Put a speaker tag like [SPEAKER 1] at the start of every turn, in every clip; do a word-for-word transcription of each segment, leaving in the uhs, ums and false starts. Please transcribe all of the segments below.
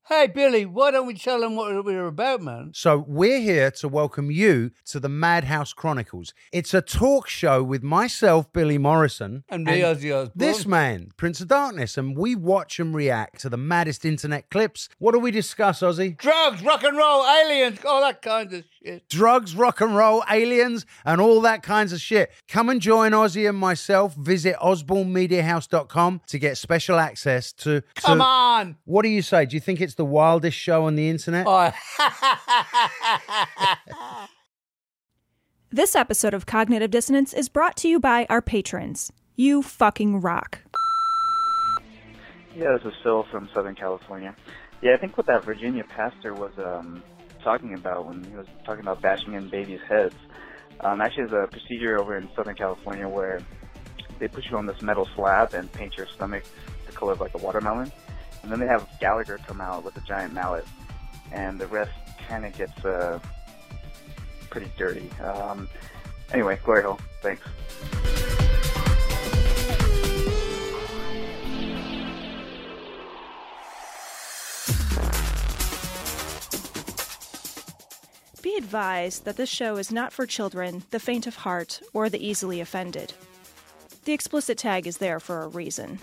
[SPEAKER 1] Hey, Billy, why don't we tell them what we're about, man?
[SPEAKER 2] So we're here to welcome you to the Madhouse Chronicles. It's a talk show with myself, Billy Morrison.
[SPEAKER 1] And me, Ozzy Osbourne.
[SPEAKER 2] This man, Prince of Darkness. And we watch and react to the maddest internet clips. What do we discuss, Ozzy?
[SPEAKER 1] Drugs, rock and roll, aliens, all that kind of shit.
[SPEAKER 2] Drugs, rock and roll, aliens, and all that kinds of shit. Come and join Ozzy and myself. Visit osborne media house dot com to get special access to... to
[SPEAKER 1] Come on!
[SPEAKER 2] What do you say? Do you think it's the wildest show on the internet?
[SPEAKER 1] Oh.
[SPEAKER 3] This episode of Cognitive Dissonance is brought to you by our patrons. You fucking rock.
[SPEAKER 4] Yeah, this is Phil from Southern California. Yeah, I think what that Virginia pastor was um, talking about when he was talking about bashing in babies' heads, um, actually there's a procedure over in Southern California where they put you on this metal slab and paint your stomach the color of like a watermelon. And then they have Gallagher come out with a giant mallet, and the rest kind of gets uh, pretty dirty. Um, anyway, glory hole. Thanks.
[SPEAKER 3] Be advised that this show is not for children, the faint of heart, or the easily offended. The explicit tag is there for a reason.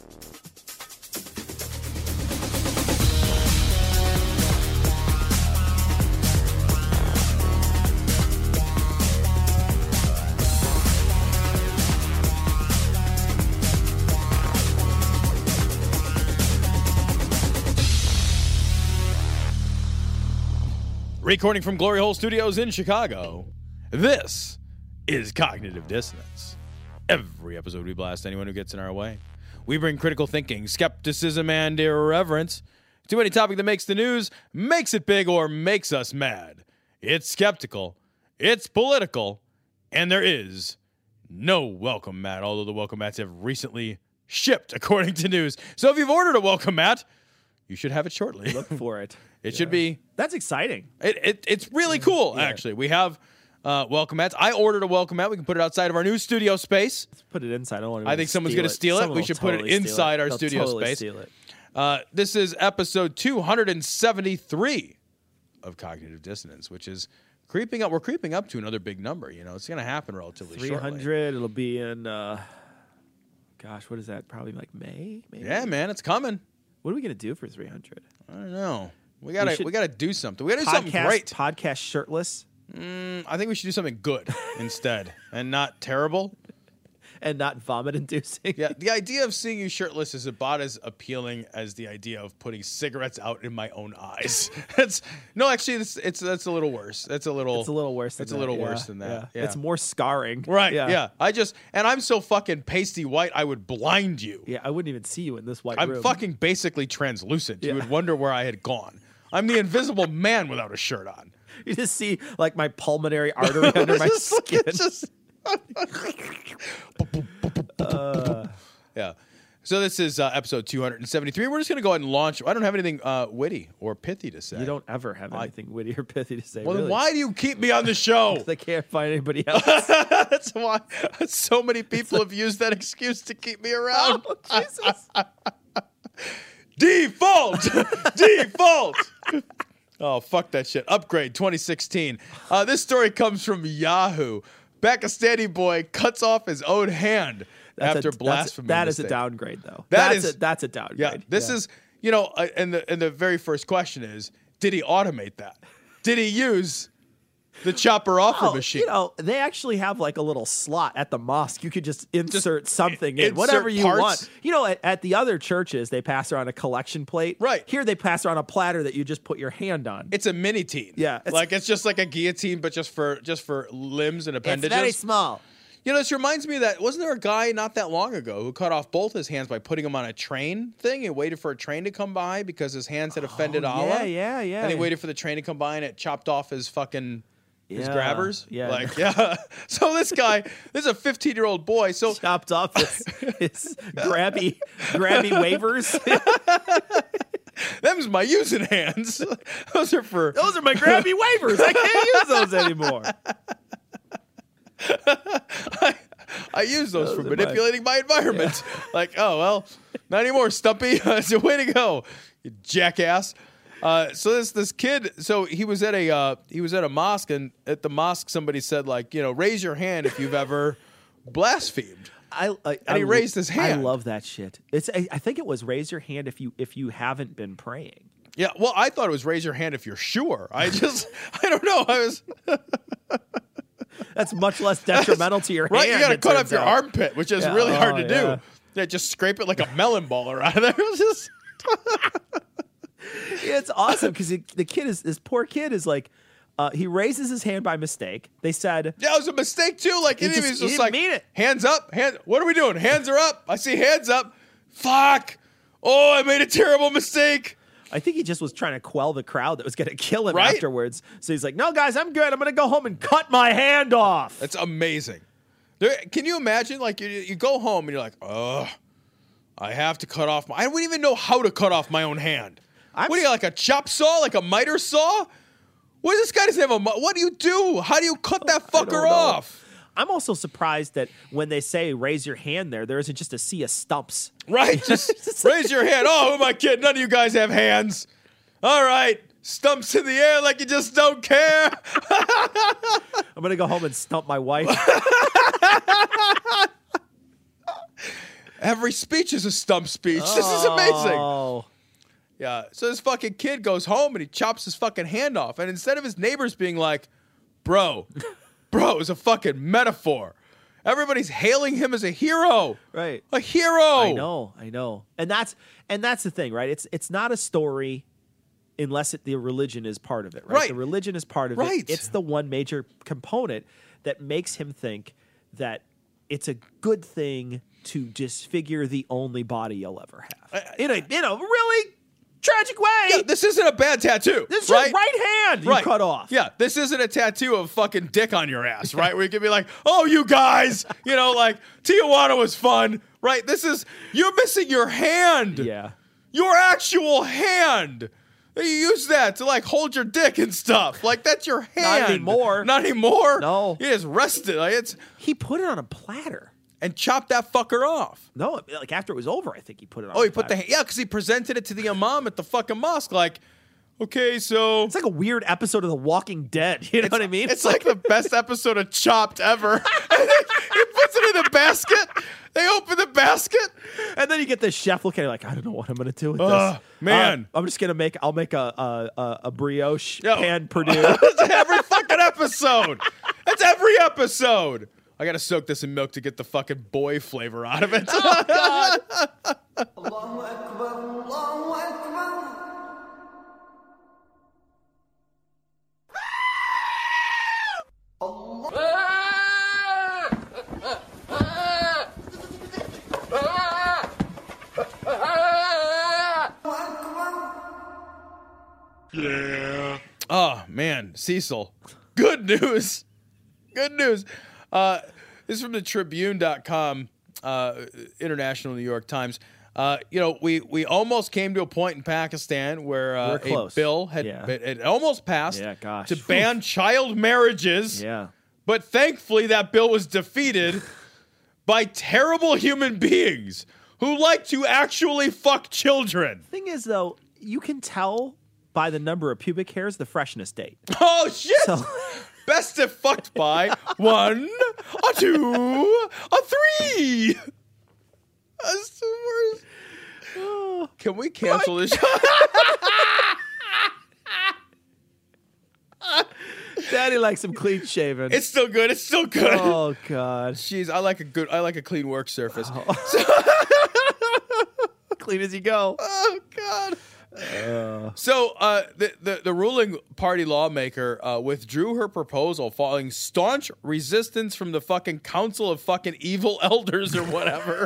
[SPEAKER 5] Recording from Glory Hole Studios in Chicago, this is Cognitive Dissonance. Every episode we blast anyone who gets in our way. We bring critical thinking, skepticism, and irreverence to any topic that makes the news, makes it big, or makes us mad. It's skeptical, it's political, and there is no welcome mat, although the welcome mats have recently shipped, according to news. So if you've ordered a welcome mat, you should have it shortly.
[SPEAKER 6] Look for it.
[SPEAKER 5] It
[SPEAKER 6] yeah.
[SPEAKER 5] should be.
[SPEAKER 6] That's exciting.
[SPEAKER 5] It, it It's really cool,
[SPEAKER 6] yeah.
[SPEAKER 5] actually. We have uh, welcome mats. I ordered a welcome mat. We can put it outside of our new studio space.
[SPEAKER 6] Let's put it inside. I don't want to
[SPEAKER 5] I think someone's going to steal it. We should put it inside our
[SPEAKER 6] They'll
[SPEAKER 5] studio
[SPEAKER 6] totally
[SPEAKER 5] space.
[SPEAKER 6] Steal it.
[SPEAKER 5] Uh, this is episode two seventy-three of Cognitive Dissonance, which is creeping up. We're creeping up to another big number. You know, it's going to happen relatively
[SPEAKER 6] three hundred,
[SPEAKER 5] shortly.
[SPEAKER 6] it'll be in, uh, gosh, what is that? Probably like May? Maybe?
[SPEAKER 5] Yeah, man, it's coming.
[SPEAKER 6] What are we going to do for three hundred?
[SPEAKER 5] I don't know. We gotta we, we gotta do something. We gotta do
[SPEAKER 6] podcast,
[SPEAKER 5] something great.
[SPEAKER 6] Podcast shirtless.
[SPEAKER 5] Mm, I think we should do something good instead, and not terrible.
[SPEAKER 6] And not vomit inducing.
[SPEAKER 5] Yeah, the idea of seeing you shirtless is about as appealing as the idea of putting cigarettes out in my own eyes. It's no, actually, it's it's that's a little worse. That's a little.
[SPEAKER 6] It's a little worse. Than
[SPEAKER 5] It's
[SPEAKER 6] that.
[SPEAKER 5] a little
[SPEAKER 6] yeah.
[SPEAKER 5] worse than that.
[SPEAKER 6] Yeah.
[SPEAKER 5] Yeah.
[SPEAKER 6] It's more scarring.
[SPEAKER 5] Right.
[SPEAKER 6] Yeah.
[SPEAKER 5] yeah. I just and I'm so fucking pasty white. I would blind you.
[SPEAKER 6] Yeah. I wouldn't even see you in this white
[SPEAKER 5] I'm
[SPEAKER 6] room.
[SPEAKER 5] fucking basically translucent.
[SPEAKER 6] Yeah.
[SPEAKER 5] You would wonder where I had gone. I'm the invisible man without a shirt on.
[SPEAKER 6] You just see like my pulmonary artery under my
[SPEAKER 5] Just-
[SPEAKER 6] skin.
[SPEAKER 5] it's just-
[SPEAKER 6] uh,
[SPEAKER 5] yeah. So this is uh, episode two seventy-three. We're just going to go ahead and launch. I don't have anything uh, witty or pithy to say.
[SPEAKER 6] you don't ever have
[SPEAKER 5] I-
[SPEAKER 6] anything witty or pithy to say.
[SPEAKER 5] Well, then
[SPEAKER 6] really.
[SPEAKER 5] why do you keep me on the show?
[SPEAKER 6] They can't find anybody else.
[SPEAKER 5] That's why so many people have used that excuse to keep me around.
[SPEAKER 6] Oh, Jesus.
[SPEAKER 5] Default! Default! Oh, fuck that shit. Upgrade twenty sixteen. Uh, this story comes from Yahoo. Pakistani boy cuts off his own hand
[SPEAKER 6] That's
[SPEAKER 5] after
[SPEAKER 6] a, that's a-
[SPEAKER 5] blasphemy.
[SPEAKER 6] That is a
[SPEAKER 5] mistake.
[SPEAKER 6] downgrade, though.
[SPEAKER 5] That
[SPEAKER 6] that's
[SPEAKER 5] is-
[SPEAKER 6] a, that's a downgrade.
[SPEAKER 5] Yeah, this is, you know, uh, and the and the very first question is, did he automate that? Did he use the chopper offer
[SPEAKER 6] Oh,
[SPEAKER 5] machine?
[SPEAKER 6] you know, they actually have like a little slot at the mosque. You could just insert something
[SPEAKER 5] i-
[SPEAKER 6] in, whatever
[SPEAKER 5] insert
[SPEAKER 6] you
[SPEAKER 5] parts.
[SPEAKER 6] want. You know, at, at the other churches, they pass around a collection plate.
[SPEAKER 5] Right.
[SPEAKER 6] Here, they pass around a platter that you just put your hand on.
[SPEAKER 5] It's a mini teen.
[SPEAKER 6] Yeah, it's-
[SPEAKER 5] like it's just like a guillotine, but just for just for limbs and appendages.
[SPEAKER 6] small.
[SPEAKER 5] You know, this reminds me of that. Wasn't there a guy not that long ago who cut off both his hands by putting them on a train thing and waited for a train to come by because his hands had offended
[SPEAKER 6] Oh,
[SPEAKER 5] Allah?
[SPEAKER 6] yeah, yeah, yeah.
[SPEAKER 5] And he waited for the train to come by and it chopped off his fucking his
[SPEAKER 6] Yeah,
[SPEAKER 5] grabbers.
[SPEAKER 6] yeah.
[SPEAKER 5] Like, yeah. So this guy, this is a fifteen-year-old boy. So
[SPEAKER 6] Chopped off his, his grabby, grabby waivers.
[SPEAKER 5] them's my using hands. Those are for
[SPEAKER 6] Those are my grabby waivers. I can't use those anymore.
[SPEAKER 5] I, I use those,
[SPEAKER 6] Those
[SPEAKER 5] for
[SPEAKER 6] are my-
[SPEAKER 5] manipulating my, environment. Like, oh, well, not anymore, Stumpy. It's a way to go, you jackass. Uh, so this this kid, so he was at a uh, he was at a mosque, and at the mosque somebody said like, you know, raise your hand if you've ever blasphemed.
[SPEAKER 6] I, I,
[SPEAKER 5] And he
[SPEAKER 6] I-
[SPEAKER 5] raised his hand.
[SPEAKER 6] I love that shit. It's. I, I think it was raise your hand if you if you haven't been praying.
[SPEAKER 5] Yeah, well, I thought it was raise your hand if you're sure. I just, I don't know. I was
[SPEAKER 6] That's much less detrimental to your
[SPEAKER 5] right.
[SPEAKER 6] hand.
[SPEAKER 5] You got to
[SPEAKER 6] it
[SPEAKER 5] cut
[SPEAKER 6] turns
[SPEAKER 5] off your
[SPEAKER 6] out.
[SPEAKER 5] armpit, which is
[SPEAKER 6] Yeah.
[SPEAKER 5] really hard
[SPEAKER 6] Oh,
[SPEAKER 5] to
[SPEAKER 6] yeah.
[SPEAKER 5] do. Yeah, just scrape it like a melon baller out of there. It was just.
[SPEAKER 6] Yeah, it's awesome because the kid is this poor kid is like, uh, he raises his hand by mistake. They said,
[SPEAKER 5] Yeah, it was a mistake too. Like
[SPEAKER 6] He
[SPEAKER 5] he,
[SPEAKER 6] just-
[SPEAKER 5] was
[SPEAKER 6] he
[SPEAKER 5] just
[SPEAKER 6] didn't
[SPEAKER 5] like,
[SPEAKER 6] mean it.
[SPEAKER 5] hands up, hand. What are we doing? Hands are up. I see hands up. Fuck. Oh, I made a terrible mistake.
[SPEAKER 6] I think he just was trying to quell the crowd that was going to kill him
[SPEAKER 5] Right?
[SPEAKER 6] afterwards. So he's like, no, guys, I'm good. I'm going to go home and cut my hand off.
[SPEAKER 5] That's amazing. There, can you imagine? Like you, you go home and you're like, oh, I have to cut off my. I wouldn't even know how to cut off my own hand.
[SPEAKER 6] I'm
[SPEAKER 5] what do you like a chop saw, like a miter saw? What this guy doesn't have a. mi- What do you do? How do you cut that
[SPEAKER 6] I don't
[SPEAKER 5] fucker
[SPEAKER 6] know.
[SPEAKER 5] off?
[SPEAKER 6] I'm also surprised that when they say raise your hand there, there isn't just a sea of stumps.
[SPEAKER 5] Right? Just raise your hand. Oh, who am I kidding? None of you guys have hands. All right. Stumps in the air like you just don't care.
[SPEAKER 6] I'm going to go home and stump my wife.
[SPEAKER 5] Every speech is a stump speech. This is amazing.
[SPEAKER 6] Oh.
[SPEAKER 5] Yeah. So this fucking kid goes home and he chops his fucking hand off. And instead of his neighbors being like, bro, bro, it's a fucking metaphor. Everybody's hailing him as a hero.
[SPEAKER 6] Right.
[SPEAKER 5] A hero.
[SPEAKER 6] I know, I know. And that's and that's the thing, right? It's it's not a story unless it, the religion is part of it, right?
[SPEAKER 5] Right.
[SPEAKER 6] The religion is part of
[SPEAKER 5] Right.
[SPEAKER 6] it. It's the one major component that makes him think that it's a good thing to disfigure the only body you'll ever have. In a in a really tragic way.
[SPEAKER 5] Yeah, this isn't a bad tattoo.
[SPEAKER 6] This is
[SPEAKER 5] right?
[SPEAKER 6] your right hand you cut off.
[SPEAKER 5] Yeah, this isn't a tattoo of fucking dick on your ass, right? Where you can be like, oh, you guys, you know, like Tijuana was fun, right? This is, you're missing your hand.
[SPEAKER 6] Yeah.
[SPEAKER 5] Your actual hand. You use that to like hold your dick and stuff. Like that's your hand.
[SPEAKER 6] anymore.
[SPEAKER 5] Not anymore.
[SPEAKER 6] No.
[SPEAKER 5] You just rest it. Like, it's
[SPEAKER 6] He put it on a platter.
[SPEAKER 5] and chop that fucker off.
[SPEAKER 6] No, like after it was over, I think he put it on
[SPEAKER 5] Oh,
[SPEAKER 6] a
[SPEAKER 5] he put the
[SPEAKER 6] platter.
[SPEAKER 5] yeah, because he presented it to the imam at the fucking mosque. Like, okay, so
[SPEAKER 6] It's like a weird episode of The Walking Dead. You know what I mean?
[SPEAKER 5] It's like the best episode of Chopped ever. And then he puts it in the basket. They open the basket.
[SPEAKER 6] And then you get this chef looking at it like, I don't know what I'm going to do with
[SPEAKER 5] Ugh,
[SPEAKER 6] this.
[SPEAKER 5] man.
[SPEAKER 6] Uh, I'm just going to make, I'll make a a, a, a brioche
[SPEAKER 5] Yo.
[SPEAKER 6] pan Purdue.
[SPEAKER 5] That's every fucking episode. That's every episode. I gotta soak this in milk to get the fucking boy flavor out of it. Oh man, Cecil. Good news. Good news. Uh, this is from the Tribune dot com, uh, International New York Times. Uh, you know, we, we almost came to a point in Pakistan where uh,
[SPEAKER 6] We're
[SPEAKER 5] a
[SPEAKER 6] close.
[SPEAKER 5] bill had
[SPEAKER 6] Yeah.
[SPEAKER 5] it, it almost passed
[SPEAKER 6] Yeah, gosh.
[SPEAKER 5] to ban child marriages.
[SPEAKER 6] Yeah.
[SPEAKER 5] But thankfully, that bill was defeated by terrible human beings who like to actually fuck children.
[SPEAKER 6] Thing is, though, you can tell by the number of pubic hairs the freshness date.
[SPEAKER 5] Oh, shit!
[SPEAKER 6] So-
[SPEAKER 5] Best if fucked by one, a two, a three. That's the worst. Can we cancel this show?
[SPEAKER 6] Daddy likes him clean shaven.
[SPEAKER 5] It's still good. It's still good.
[SPEAKER 6] oh, God.
[SPEAKER 5] Jeez, I like a good. I like a clean work surface.
[SPEAKER 6] Clean as you go.
[SPEAKER 5] Oh God. So uh, the, the the ruling party lawmaker uh, withdrew her proposal following staunch resistance from the fucking council of fucking evil elders or whatever.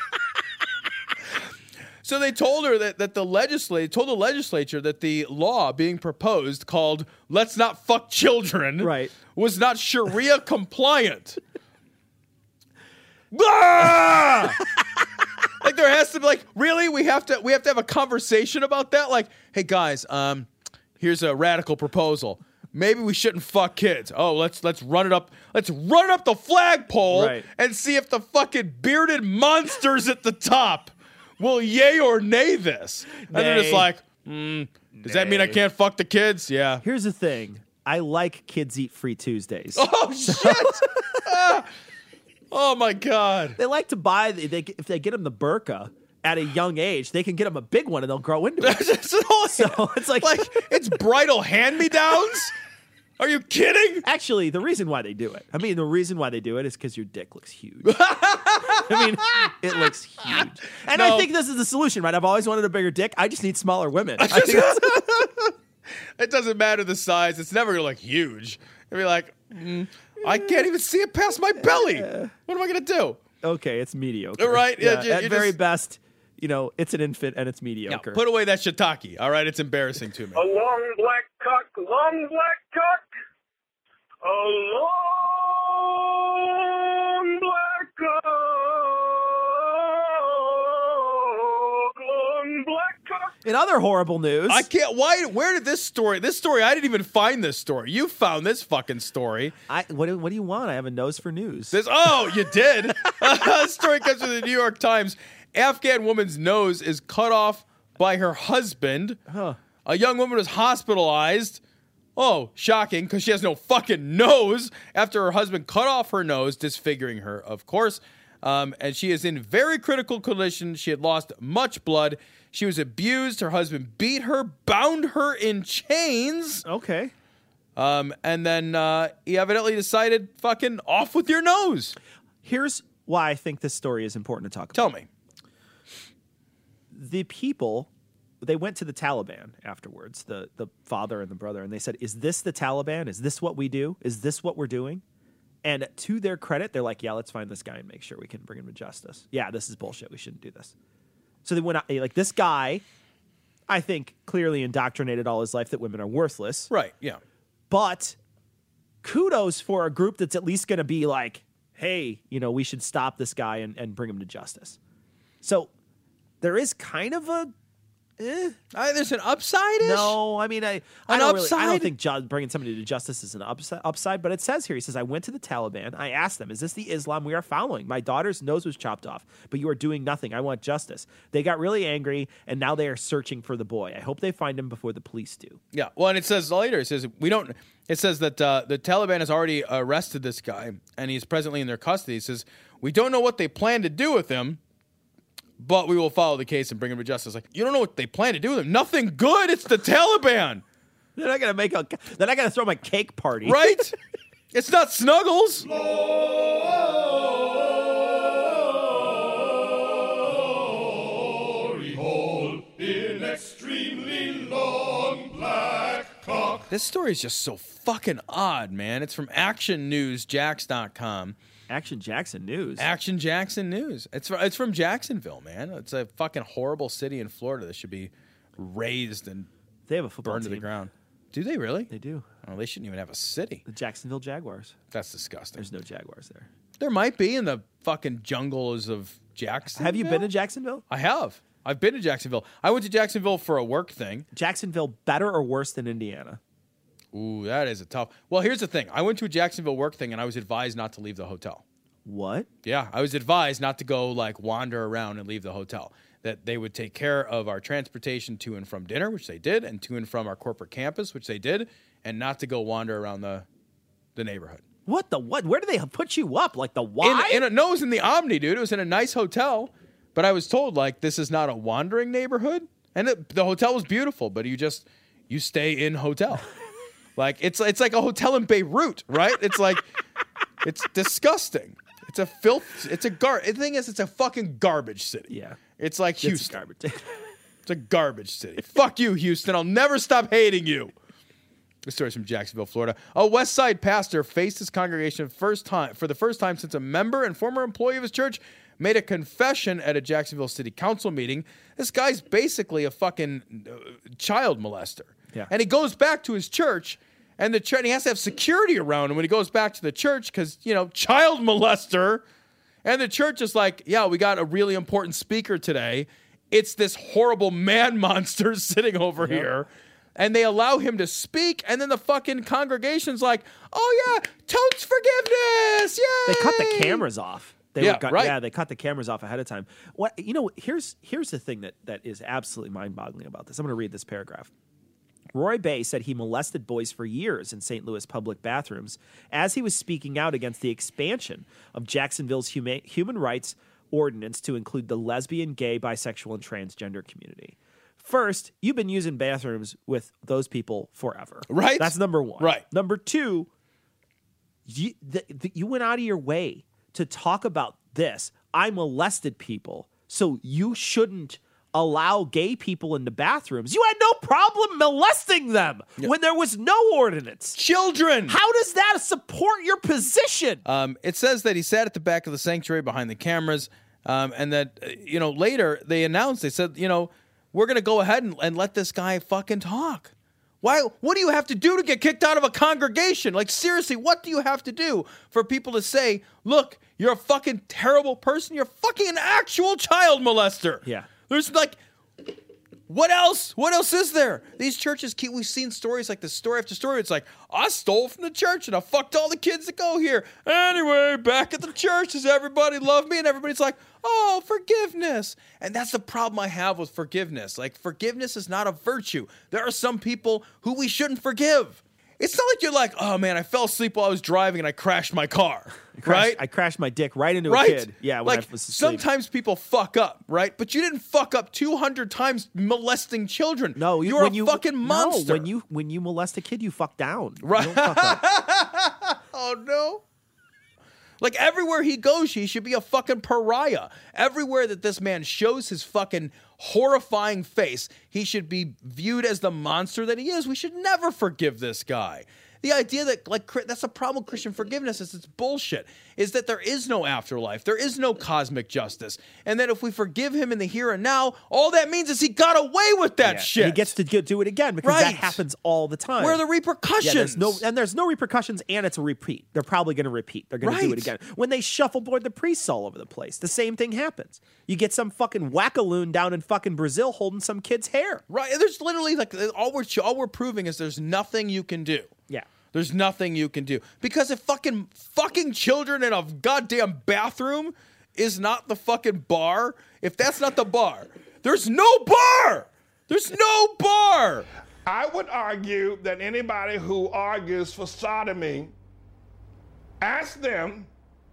[SPEAKER 5] So they told her that, that the legislature told the legislature that the law being proposed called "Let's Not Fuck Children"
[SPEAKER 6] Right.
[SPEAKER 5] was not Sharia compliant. Ah! Like there has to be like really we have to we have to have a conversation about that. Like, hey guys, um, here's a radical proposal. Maybe we shouldn't fuck kids. Oh, let's let's run it up. Let's run it up the flagpole
[SPEAKER 6] Right.
[SPEAKER 5] and see if the fucking bearded monsters at the top will yay or nay this. And they're just
[SPEAKER 6] Nay.
[SPEAKER 5] like, mm, Does that mean I can't fuck the kids? Yeah.
[SPEAKER 6] Here's the thing. I like kids eat free Tuesdays.
[SPEAKER 5] Oh, shit. Ah. Oh, my God.
[SPEAKER 6] They like to buy, they, they if they get them the burqa at a young age, they can get them a big one and they'll grow into it. So it's like,
[SPEAKER 5] like it's bridal hand-me-downs? Are you kidding?
[SPEAKER 6] Actually, the reason why they do it, I mean, the reason why they do it is because your dick looks huge. I mean, it looks huge. And
[SPEAKER 5] No.
[SPEAKER 6] I think this is the solution, right? I've always wanted a bigger dick. I just need smaller women. I think that's-
[SPEAKER 5] It doesn't matter the size. It's never like huge. It'd be like, mm, I can't even see it past my belly. What am I going to do?
[SPEAKER 6] okay, it's mediocre.
[SPEAKER 5] Right, yeah,
[SPEAKER 6] Yeah,
[SPEAKER 5] you-
[SPEAKER 6] at
[SPEAKER 5] you
[SPEAKER 6] very
[SPEAKER 5] just-
[SPEAKER 6] best, you know, it's an infant and it's
[SPEAKER 5] Yeah,
[SPEAKER 6] mediocre.
[SPEAKER 5] put away that shiitake. All right, it's embarrassing to me.
[SPEAKER 7] A long black cock, long black cock. A long black cock, long black cock.
[SPEAKER 6] In other horrible news,
[SPEAKER 5] I can't. Why? Where did this story? This story. I didn't even find this story. You found this fucking story.
[SPEAKER 6] I, what, do- what do you want? I have a nose for news.
[SPEAKER 5] This. Oh, you did. This story comes from the New York Times. Afghan woman's nose is cut off by her husband.
[SPEAKER 6] Huh.
[SPEAKER 5] A young woman was hospitalized. Oh, shocking, because she has no fucking nose after her husband cut off her nose, disfiguring her, of course. Um, and she is in very critical condition. She had lost much blood. She was abused. Her husband beat her, bound her in chains.
[SPEAKER 6] Okay.
[SPEAKER 5] Um, and then uh, he evidently decided, fucking off with your nose.
[SPEAKER 6] Here's why I think this story is important to talk about.
[SPEAKER 5] Tell me.
[SPEAKER 6] The people, they went to the Taliban afterwards, the, the father and the brother, and they said, is this the Taliban? Is this what we do? Is this what we're doing? And to their credit, they're like, yeah, let's find this guy and make sure we can bring him to justice. Yeah, this is bullshit. We shouldn't do this. So they went out, like, this guy, I think, clearly indoctrinated all his life that women are worthless.
[SPEAKER 5] Right, yeah.
[SPEAKER 6] But kudos for a group that's at least going to be like, hey, you know, we should stop this guy and, and bring him to justice. So there is kind of a, eh.
[SPEAKER 5] Uh, there's an upside.
[SPEAKER 6] No, I mean, I, I
[SPEAKER 5] An
[SPEAKER 6] don't really, I
[SPEAKER 5] upside?
[SPEAKER 6] don't think ju- bringing somebody to justice is an upside, upside, but it says here, he says, I went to the Taliban. I asked them, is this the Islam we are following? My daughter's nose was chopped off, but you are doing nothing. I want justice. They got really angry, and now they are searching for the boy. I hope they find him before the police do.
[SPEAKER 5] Yeah, well, and it says later, it says, we don't, it says that uh, the Taliban has already arrested this guy, and he's presently in their custody. It says, we don't know what they plan to do with him, but we will follow the case and bring him to justice. Like, you don't know what they plan to do with him. Nothing good. It's the Taliban,
[SPEAKER 6] They're not going to make a, they're not going to throw him a cake party.
[SPEAKER 5] right? It's not Snuggles. This story is just so fucking odd, man. It's from action news jax dot com.
[SPEAKER 6] Action Jackson News.
[SPEAKER 5] Action Jackson News. It's fr- it's from Jacksonville, man. It's a fucking horrible city in Florida that should be razed and
[SPEAKER 6] They have a football
[SPEAKER 5] burned
[SPEAKER 6] team.
[SPEAKER 5] to the ground. Do they really?
[SPEAKER 6] They do.
[SPEAKER 5] Oh, they shouldn't even have a city.
[SPEAKER 6] The Jacksonville Jaguars.
[SPEAKER 5] That's disgusting.
[SPEAKER 6] There's no Jaguars there.
[SPEAKER 5] There might be in the fucking jungles of Jacksonville.
[SPEAKER 6] Have you been to Jacksonville?
[SPEAKER 5] I have. I've been to Jacksonville. I went to Jacksonville for a work thing.
[SPEAKER 6] Jacksonville better or worse than Indiana?
[SPEAKER 5] Ooh, that is a tough. Well, here's the thing. I went to a Jacksonville work thing and I was advised not to leave the hotel.
[SPEAKER 6] What?
[SPEAKER 5] Yeah, I was advised not to go like wander around and leave the hotel. That they would take care of our transportation to and from dinner, which they did, and to and from our corporate campus, which they did, and not to go wander around the the neighborhood.
[SPEAKER 6] What the what? Where do they put you up? Like the why?
[SPEAKER 5] In, in a, no, it was in the Omni, dude. It was in a nice hotel, but I was told like this is not a wandering neighborhood, and it, the hotel was beautiful, but you just you stay in hotel. Like it's it's like a hotel in Beirut, right? It's like it's disgusting. It's a filth. It's a gar. The thing is, it's a fucking garbage city.
[SPEAKER 6] Yeah.
[SPEAKER 5] It's like
[SPEAKER 6] It's
[SPEAKER 5] Houston.
[SPEAKER 6] garbage.
[SPEAKER 5] It's a garbage city. Fuck you, Houston. I'll never stop hating you. The story's from Jacksonville, Florida. A West Side pastor faced his congregation first time for the first time since a member and former employee of his church made a confession at a Jacksonville City Council meeting. This guy's basically a fucking uh, child molester.
[SPEAKER 6] Yeah.
[SPEAKER 5] And he goes back to his church, and the church, and he has to have security around him when he goes back to the church because, you know, child molester. And the church is like, yeah, we got a really important speaker today. It's this horrible man monster sitting over
[SPEAKER 6] Yep.
[SPEAKER 5] here. And they allow him to speak. And then the fucking congregation's like, oh, yeah, totes forgiveness. Yay!
[SPEAKER 6] They cut the cameras off. They
[SPEAKER 5] Yeah,
[SPEAKER 6] were got,
[SPEAKER 5] right.
[SPEAKER 6] Yeah, they cut the cameras off ahead of time. What you know? Here's here's the thing that that is absolutely mind-boggling about this. I'm going to read this paragraph. Roy Bay said he molested boys for years in Saint Louis public bathrooms as he was speaking out against the expansion of Jacksonville's huma- human rights ordinance to include the lesbian, gay, bisexual, and transgender community. First, you've been using bathrooms with those people forever.
[SPEAKER 5] Right.
[SPEAKER 6] That's number one.
[SPEAKER 5] Right.
[SPEAKER 6] Number two, you, the, the, you went out of your way to talk about this. I molested people, so you shouldn't allow gay people into bathrooms. You had no problem molesting them
[SPEAKER 5] Yeah.
[SPEAKER 6] when there was no ordinance.
[SPEAKER 5] Children.
[SPEAKER 6] How does that support your position?
[SPEAKER 5] Um, it says that he sat at the back of the sanctuary behind the cameras, um, and that, uh, you know, later they announced, they said, you know, we're going to go ahead and, and let this guy fucking talk. Why? What do you have to do to get kicked out of a congregation? Like, seriously, what do you have to do for people to say, look, you're a fucking terrible person. You're fucking an actual child molester.
[SPEAKER 6] Yeah.
[SPEAKER 5] There's like... What else? What else is there? These churches keep, we've seen stories like this, story after story. It's like, I stole from the church and I fucked all the kids that go here. Anyway, back at the church, does everybody love me? And everybody's like, oh, forgiveness. And that's the problem I have with forgiveness. Like, forgiveness is not a virtue. There are some people who we shouldn't forgive. It's not like you're like, oh man, I fell asleep while I was driving and I crashed my car,
[SPEAKER 6] I crashed,
[SPEAKER 5] right?
[SPEAKER 6] I crashed my dick right into
[SPEAKER 5] Right?
[SPEAKER 6] a kid. Yeah, when
[SPEAKER 5] like
[SPEAKER 6] I was asleep.
[SPEAKER 5] sometimes people fuck up, right? But you didn't fuck up two hundred times molesting children.
[SPEAKER 6] No, you-
[SPEAKER 5] you're
[SPEAKER 6] when
[SPEAKER 5] a
[SPEAKER 6] you,
[SPEAKER 5] fucking monster.
[SPEAKER 6] No, when you when you molest a kid, you fuck down. You
[SPEAKER 5] Right.
[SPEAKER 6] don't fuck up.
[SPEAKER 5] Oh no. Like everywhere he goes, he should be a fucking pariah. Everywhere that this man shows his fucking horrifying face, he should be viewed as the monster that he is. We should never forgive this guy. The idea that, like, that's the problem with Christian forgiveness is it's bullshit, is that there is no afterlife. There is no cosmic justice. And that if we forgive him in the here and now, all that means is he got away with that
[SPEAKER 6] Yeah.
[SPEAKER 5] shit.
[SPEAKER 6] And he gets to get, do it again because
[SPEAKER 5] Right.
[SPEAKER 6] that happens all the time.
[SPEAKER 5] Where are the repercussions?
[SPEAKER 6] Yeah, there's no, and there's no repercussions, and it's a repeat. They're probably going to repeat. They're going to do
[SPEAKER 5] Right.
[SPEAKER 6] it again. When they shuffleboard the priests all over the place, the same thing happens. You get some fucking wackaloon down in fucking Brazil holding some kid's hair.
[SPEAKER 5] Right. And there's literally, like, all we're, all we're proving is there's nothing you can do.
[SPEAKER 6] Yeah.
[SPEAKER 5] There's nothing you can do. Because if fucking fucking children in a goddamn bathroom is not the fucking bar, if that's not the bar, there's no bar! There's no bar!
[SPEAKER 8] I would argue that anybody who argues for sodomy, ask them,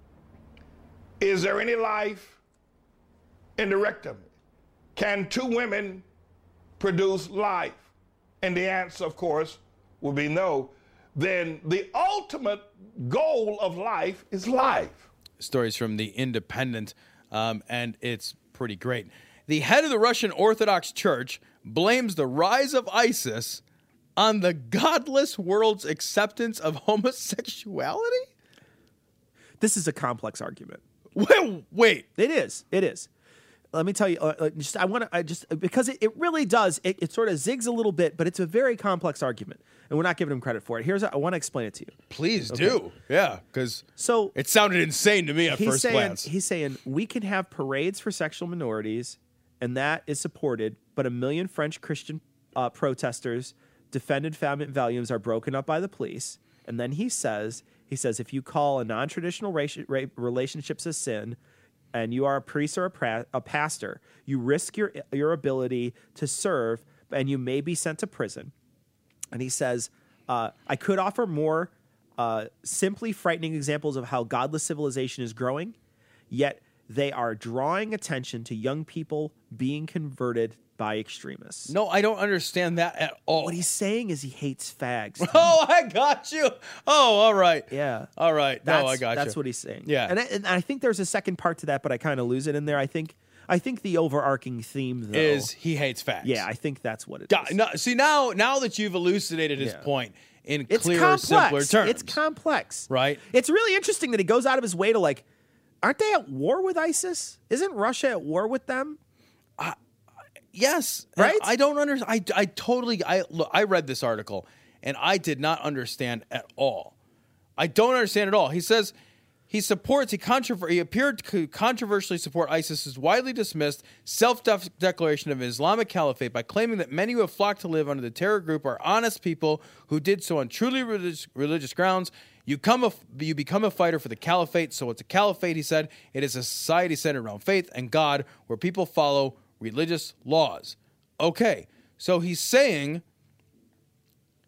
[SPEAKER 8] is there any life in the rectum? Can two women produce life? And the answer, of course, will be no. Then the ultimate goal of life is life.
[SPEAKER 5] Stories from The Independent, um, and it's pretty great. The head of the Russian Orthodox Church blames the rise of ISIS on the godless world's acceptance of homosexuality?
[SPEAKER 6] This is a complex argument.
[SPEAKER 5] Wait, wait.
[SPEAKER 6] It is. It is. Let me tell you. Uh, uh, just I want to. I just because it, it really does. It, it sort of zigs a little bit, but it's a very complex argument, and we're not giving him credit for it. Here's. I want to explain it to you.
[SPEAKER 5] Please
[SPEAKER 6] Okay.
[SPEAKER 5] do. Yeah, because
[SPEAKER 6] So
[SPEAKER 5] it sounded insane to me at
[SPEAKER 6] he's
[SPEAKER 5] first
[SPEAKER 6] saying
[SPEAKER 5] glance.
[SPEAKER 6] he's saying we can have parades for sexual minorities, and that is supported. But a million French Christian uh, protesters defended family values are broken up by the police. And then he says he says if you call a non-traditional raci- ra- relationships a sin, and you are a priest or a, pra- a pastor, you risk your your ability to serve, and you may be sent to prison. And he says, uh, I could offer more uh, simply frightening examples of how godless civilization is growing, yet they are drawing attention to young people being converted by extremists.
[SPEAKER 5] No, I don't understand that at all.
[SPEAKER 6] What he's saying is he hates fags.
[SPEAKER 5] Oh, I got you. Oh, all right.
[SPEAKER 6] Yeah.
[SPEAKER 5] All right.
[SPEAKER 6] That's,
[SPEAKER 5] no, I got you.
[SPEAKER 6] That's what he's saying.
[SPEAKER 5] Yeah.
[SPEAKER 6] And I, and I think there's a second part to that, but I kind of lose it in there. I think I think the overarching theme, though,
[SPEAKER 5] Is he hates facts.
[SPEAKER 6] yeah, I think that's what it
[SPEAKER 5] God,
[SPEAKER 6] is.
[SPEAKER 5] no, see, now now that you've elucidated his
[SPEAKER 6] Yeah.
[SPEAKER 5] point in
[SPEAKER 6] It's
[SPEAKER 5] clearer,
[SPEAKER 6] complex.
[SPEAKER 5] simpler terms.
[SPEAKER 6] It's complex.
[SPEAKER 5] Right.
[SPEAKER 6] It's really interesting that he goes out of his way to, like, aren't they at war with ISIS? Isn't Russia at war with them?
[SPEAKER 5] Yes. And
[SPEAKER 6] Right?
[SPEAKER 5] I don't understand. I, I totally, I look, I read this article and I did not understand at all. I don't understand at all. He says he supports, he, controver- he appeared to controversially support ISIS's widely dismissed self-declaration of Islamic Caliphate by claiming that many who have flocked to live under the terror group are honest people who did so on truly religious, religious grounds. You come a, you become a fighter for the caliphate. So it's a caliphate, he said. It is a society centered around faith and God where people follow religious laws. Okay, so he's saying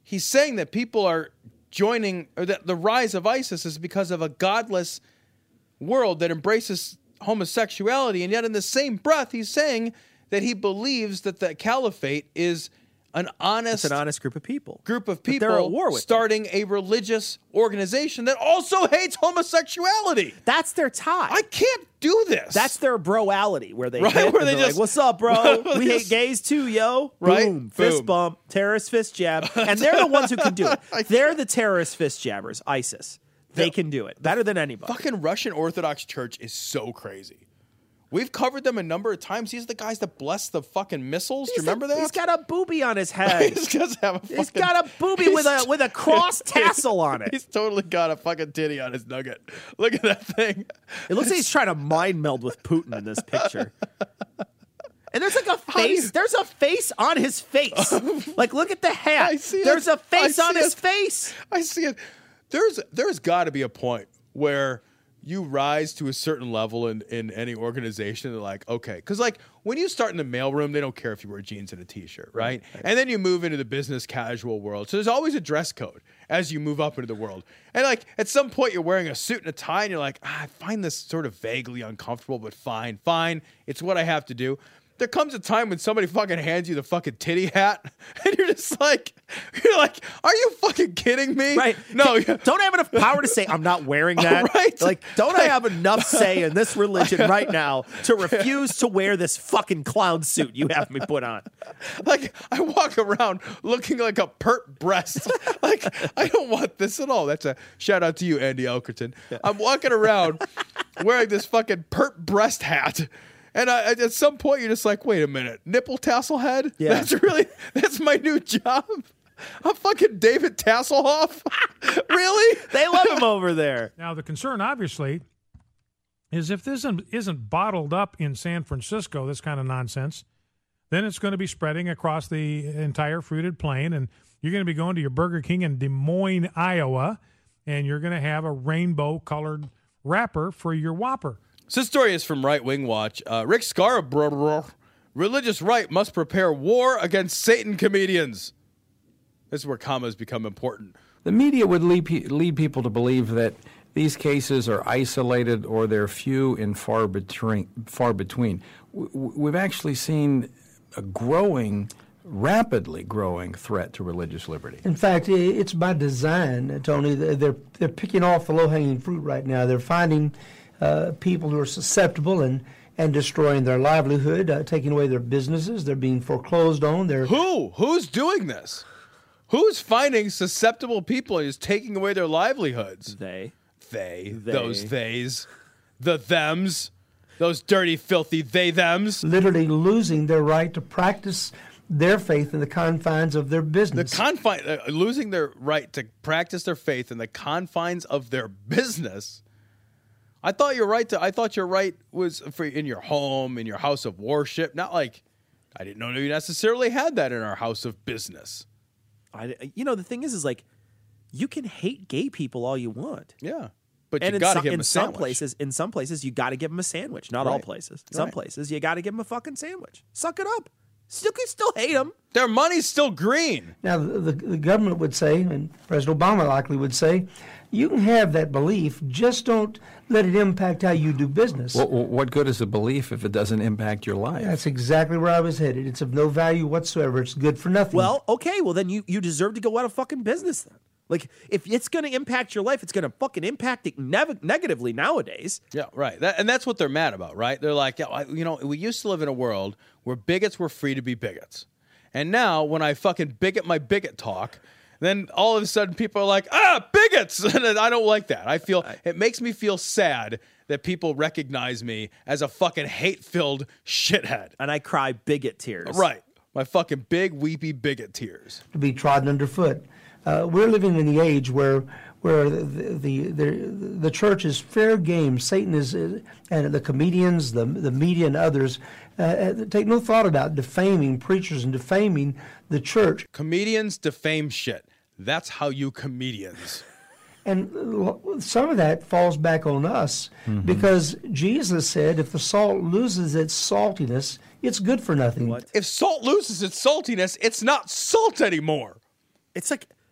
[SPEAKER 5] he's saying that people are joining, or that the rise of ISIS is because of a godless world that embraces homosexuality, and yet in the same breath, he's saying that he believes that the caliphate is an honest,
[SPEAKER 6] It's an honest group of people.
[SPEAKER 5] group of
[SPEAKER 6] But
[SPEAKER 5] people
[SPEAKER 6] they're at war with
[SPEAKER 5] starting a religious organization that also hates homosexuality.
[SPEAKER 6] That's their tie.
[SPEAKER 5] I can't do this.
[SPEAKER 6] That's their broality, where they
[SPEAKER 5] Right,
[SPEAKER 6] hit
[SPEAKER 5] where
[SPEAKER 6] and
[SPEAKER 5] they
[SPEAKER 6] they're
[SPEAKER 5] just-
[SPEAKER 6] like, "What's up, bro? We
[SPEAKER 5] Just-
[SPEAKER 6] hate gays too, yo."
[SPEAKER 5] Right?
[SPEAKER 6] Boom, fist
[SPEAKER 5] Boom.
[SPEAKER 6] bump, terrorist fist jab, and they're the ones who can do it. They're the terrorist fist jabbers, ISIS. They can do it better than anybody.
[SPEAKER 5] Fucking Russian Orthodox Church is so crazy. We've covered them a number of times. These are the guys that bless the fucking missiles. Do you remember that?
[SPEAKER 6] He's got a booby on his head.
[SPEAKER 5] He's got a
[SPEAKER 6] He's
[SPEAKER 5] fucking-
[SPEAKER 6] got a booby with a
[SPEAKER 5] he's-
[SPEAKER 6] with a cross tassel on it.
[SPEAKER 5] He's totally got a fucking titty on his nugget. Look at that thing.
[SPEAKER 6] It looks like he's trying to mind meld with Putin in this picture. And there's like a
[SPEAKER 5] do you-
[SPEAKER 6] face. There's a face on his face. Like, look at the hat.
[SPEAKER 5] I see it.
[SPEAKER 6] There's a face
[SPEAKER 5] I
[SPEAKER 6] on
[SPEAKER 5] see
[SPEAKER 6] his
[SPEAKER 5] it.
[SPEAKER 6] face.
[SPEAKER 5] I see it. There's there's got to be a point where you rise to a certain level in, in any organization. They're like, okay, because like when you start in the mailroom, they don't care if you wear jeans and a t-shirt, right? And then you move into the business casual world. So there's always a dress code as you move up into the world. And like at some point you're wearing a suit and a tie and you're like, ah, I find this sort of vaguely uncomfortable, but fine, fine. It's what I have to do. There comes a time when somebody fucking hands you the fucking titty hat, and you're just like, you're like, are you fucking kidding me?
[SPEAKER 6] Right.
[SPEAKER 5] No.
[SPEAKER 6] Don't I have enough power to say I'm not wearing that?
[SPEAKER 5] Right.
[SPEAKER 6] Like, don't I have enough say in this religion right now to refuse to wear this fucking clown suit you have me put on?
[SPEAKER 5] Like, I walk around looking like a pert breast. Like, I don't want this at all. That's a shout out to you, Andy Elkerton. I'm walking around wearing this fucking pert breast hat. And I, at some point, you're just like, wait a minute, nipple tassel head?
[SPEAKER 6] Yeah.
[SPEAKER 5] That's really, that's my new job? I'm fucking David Tasselhoff? Really?
[SPEAKER 6] They love him over there.
[SPEAKER 9] Now, the concern, obviously, is if this isn't, isn't bottled up in San Francisco, this kind of nonsense, then it's going to be spreading across the entire fruited plain, and you're going to be going to your Burger King in Des Moines, Iowa, and you're going to have a rainbow-colored wrapper for your Whopper.
[SPEAKER 5] So this story is from Right Wing Watch. Uh, Rick Scarborough, religious right must prepare war against Satan comedians. This is where commas become important.
[SPEAKER 10] The media would lead, pe- lead people to believe that these cases are isolated or they're few and far between. Far between. W- we've actually seen a growing, rapidly growing threat to religious liberty.
[SPEAKER 11] In fact, i- it's by design, Tony. They're they're picking off the low-hanging fruit right now. They're finding uh, people who are susceptible and, and destroying their livelihood, uh, taking away their businesses. They're being foreclosed on. They're
[SPEAKER 5] Who? Who's doing this? Who's finding susceptible people and is taking away their livelihoods?
[SPEAKER 6] They.
[SPEAKER 5] They.
[SPEAKER 6] They.
[SPEAKER 5] Those theys. The thems. Those dirty, filthy they-thems.
[SPEAKER 11] literally losing their right to practice their faith in the confines of their business.
[SPEAKER 5] The confine, uh, losing their right to practice their faith in the confines of their business. I thought your right to. I thought your right was for in your home, in your house of worship. Not like I didn't know you necessarily had that in our house of business.
[SPEAKER 6] I, you know, the thing is, is like, you can hate gay people all you want.
[SPEAKER 5] Yeah, but
[SPEAKER 6] And
[SPEAKER 5] you
[SPEAKER 6] in,
[SPEAKER 5] got to
[SPEAKER 6] some,
[SPEAKER 5] give them
[SPEAKER 6] in
[SPEAKER 5] a
[SPEAKER 6] some
[SPEAKER 5] sandwich.
[SPEAKER 6] places, in some places, you got to give them a sandwich. Not all
[SPEAKER 5] Right.
[SPEAKER 6] places. Some
[SPEAKER 5] Right.
[SPEAKER 6] places, you got to give them a fucking sandwich. Suck it up. Still can still hate them.
[SPEAKER 5] Their money's still green.
[SPEAKER 11] Now, the, the, the government would say, and President Obama likely would say, you can have that belief, just don't let it impact how you do business.
[SPEAKER 10] What, what good is a belief if it doesn't impact your life?
[SPEAKER 11] That's exactly where I was headed. It's of no value whatsoever. It's good for nothing.
[SPEAKER 6] Well, okay. Well, then you, you deserve to go out of fucking business then. Like, if it's going to impact your life, it's going to fucking impact it nev- negatively nowadays.
[SPEAKER 5] Yeah, right. That, and that's what they're mad about, right? They're like, yeah, I, you know, we used to live in a world where bigots were free to be bigots. And now when I fucking bigot my bigot talk, then all of a sudden people are like, ah, bigots. And I don't like that. I feel, it makes me feel sad that people recognize me as a fucking hate-filled shithead.
[SPEAKER 6] And I cry bigot tears.
[SPEAKER 5] Right. My fucking big, weepy bigot tears.
[SPEAKER 11] To be trodden underfoot. Uh, we're living in the age where where the the, the the church is fair game. Satan is, uh, and the comedians, the the media, and others uh, take no thought about defaming preachers and defaming the church.
[SPEAKER 5] Comedians defame shit. That's how you comedians.
[SPEAKER 11] And some of that falls back on us mm-hmm. because Jesus said, if the salt loses its saltiness, it's good for nothing.
[SPEAKER 5] What? If salt loses its saltiness, it's not salt anymore.
[SPEAKER 6] It's like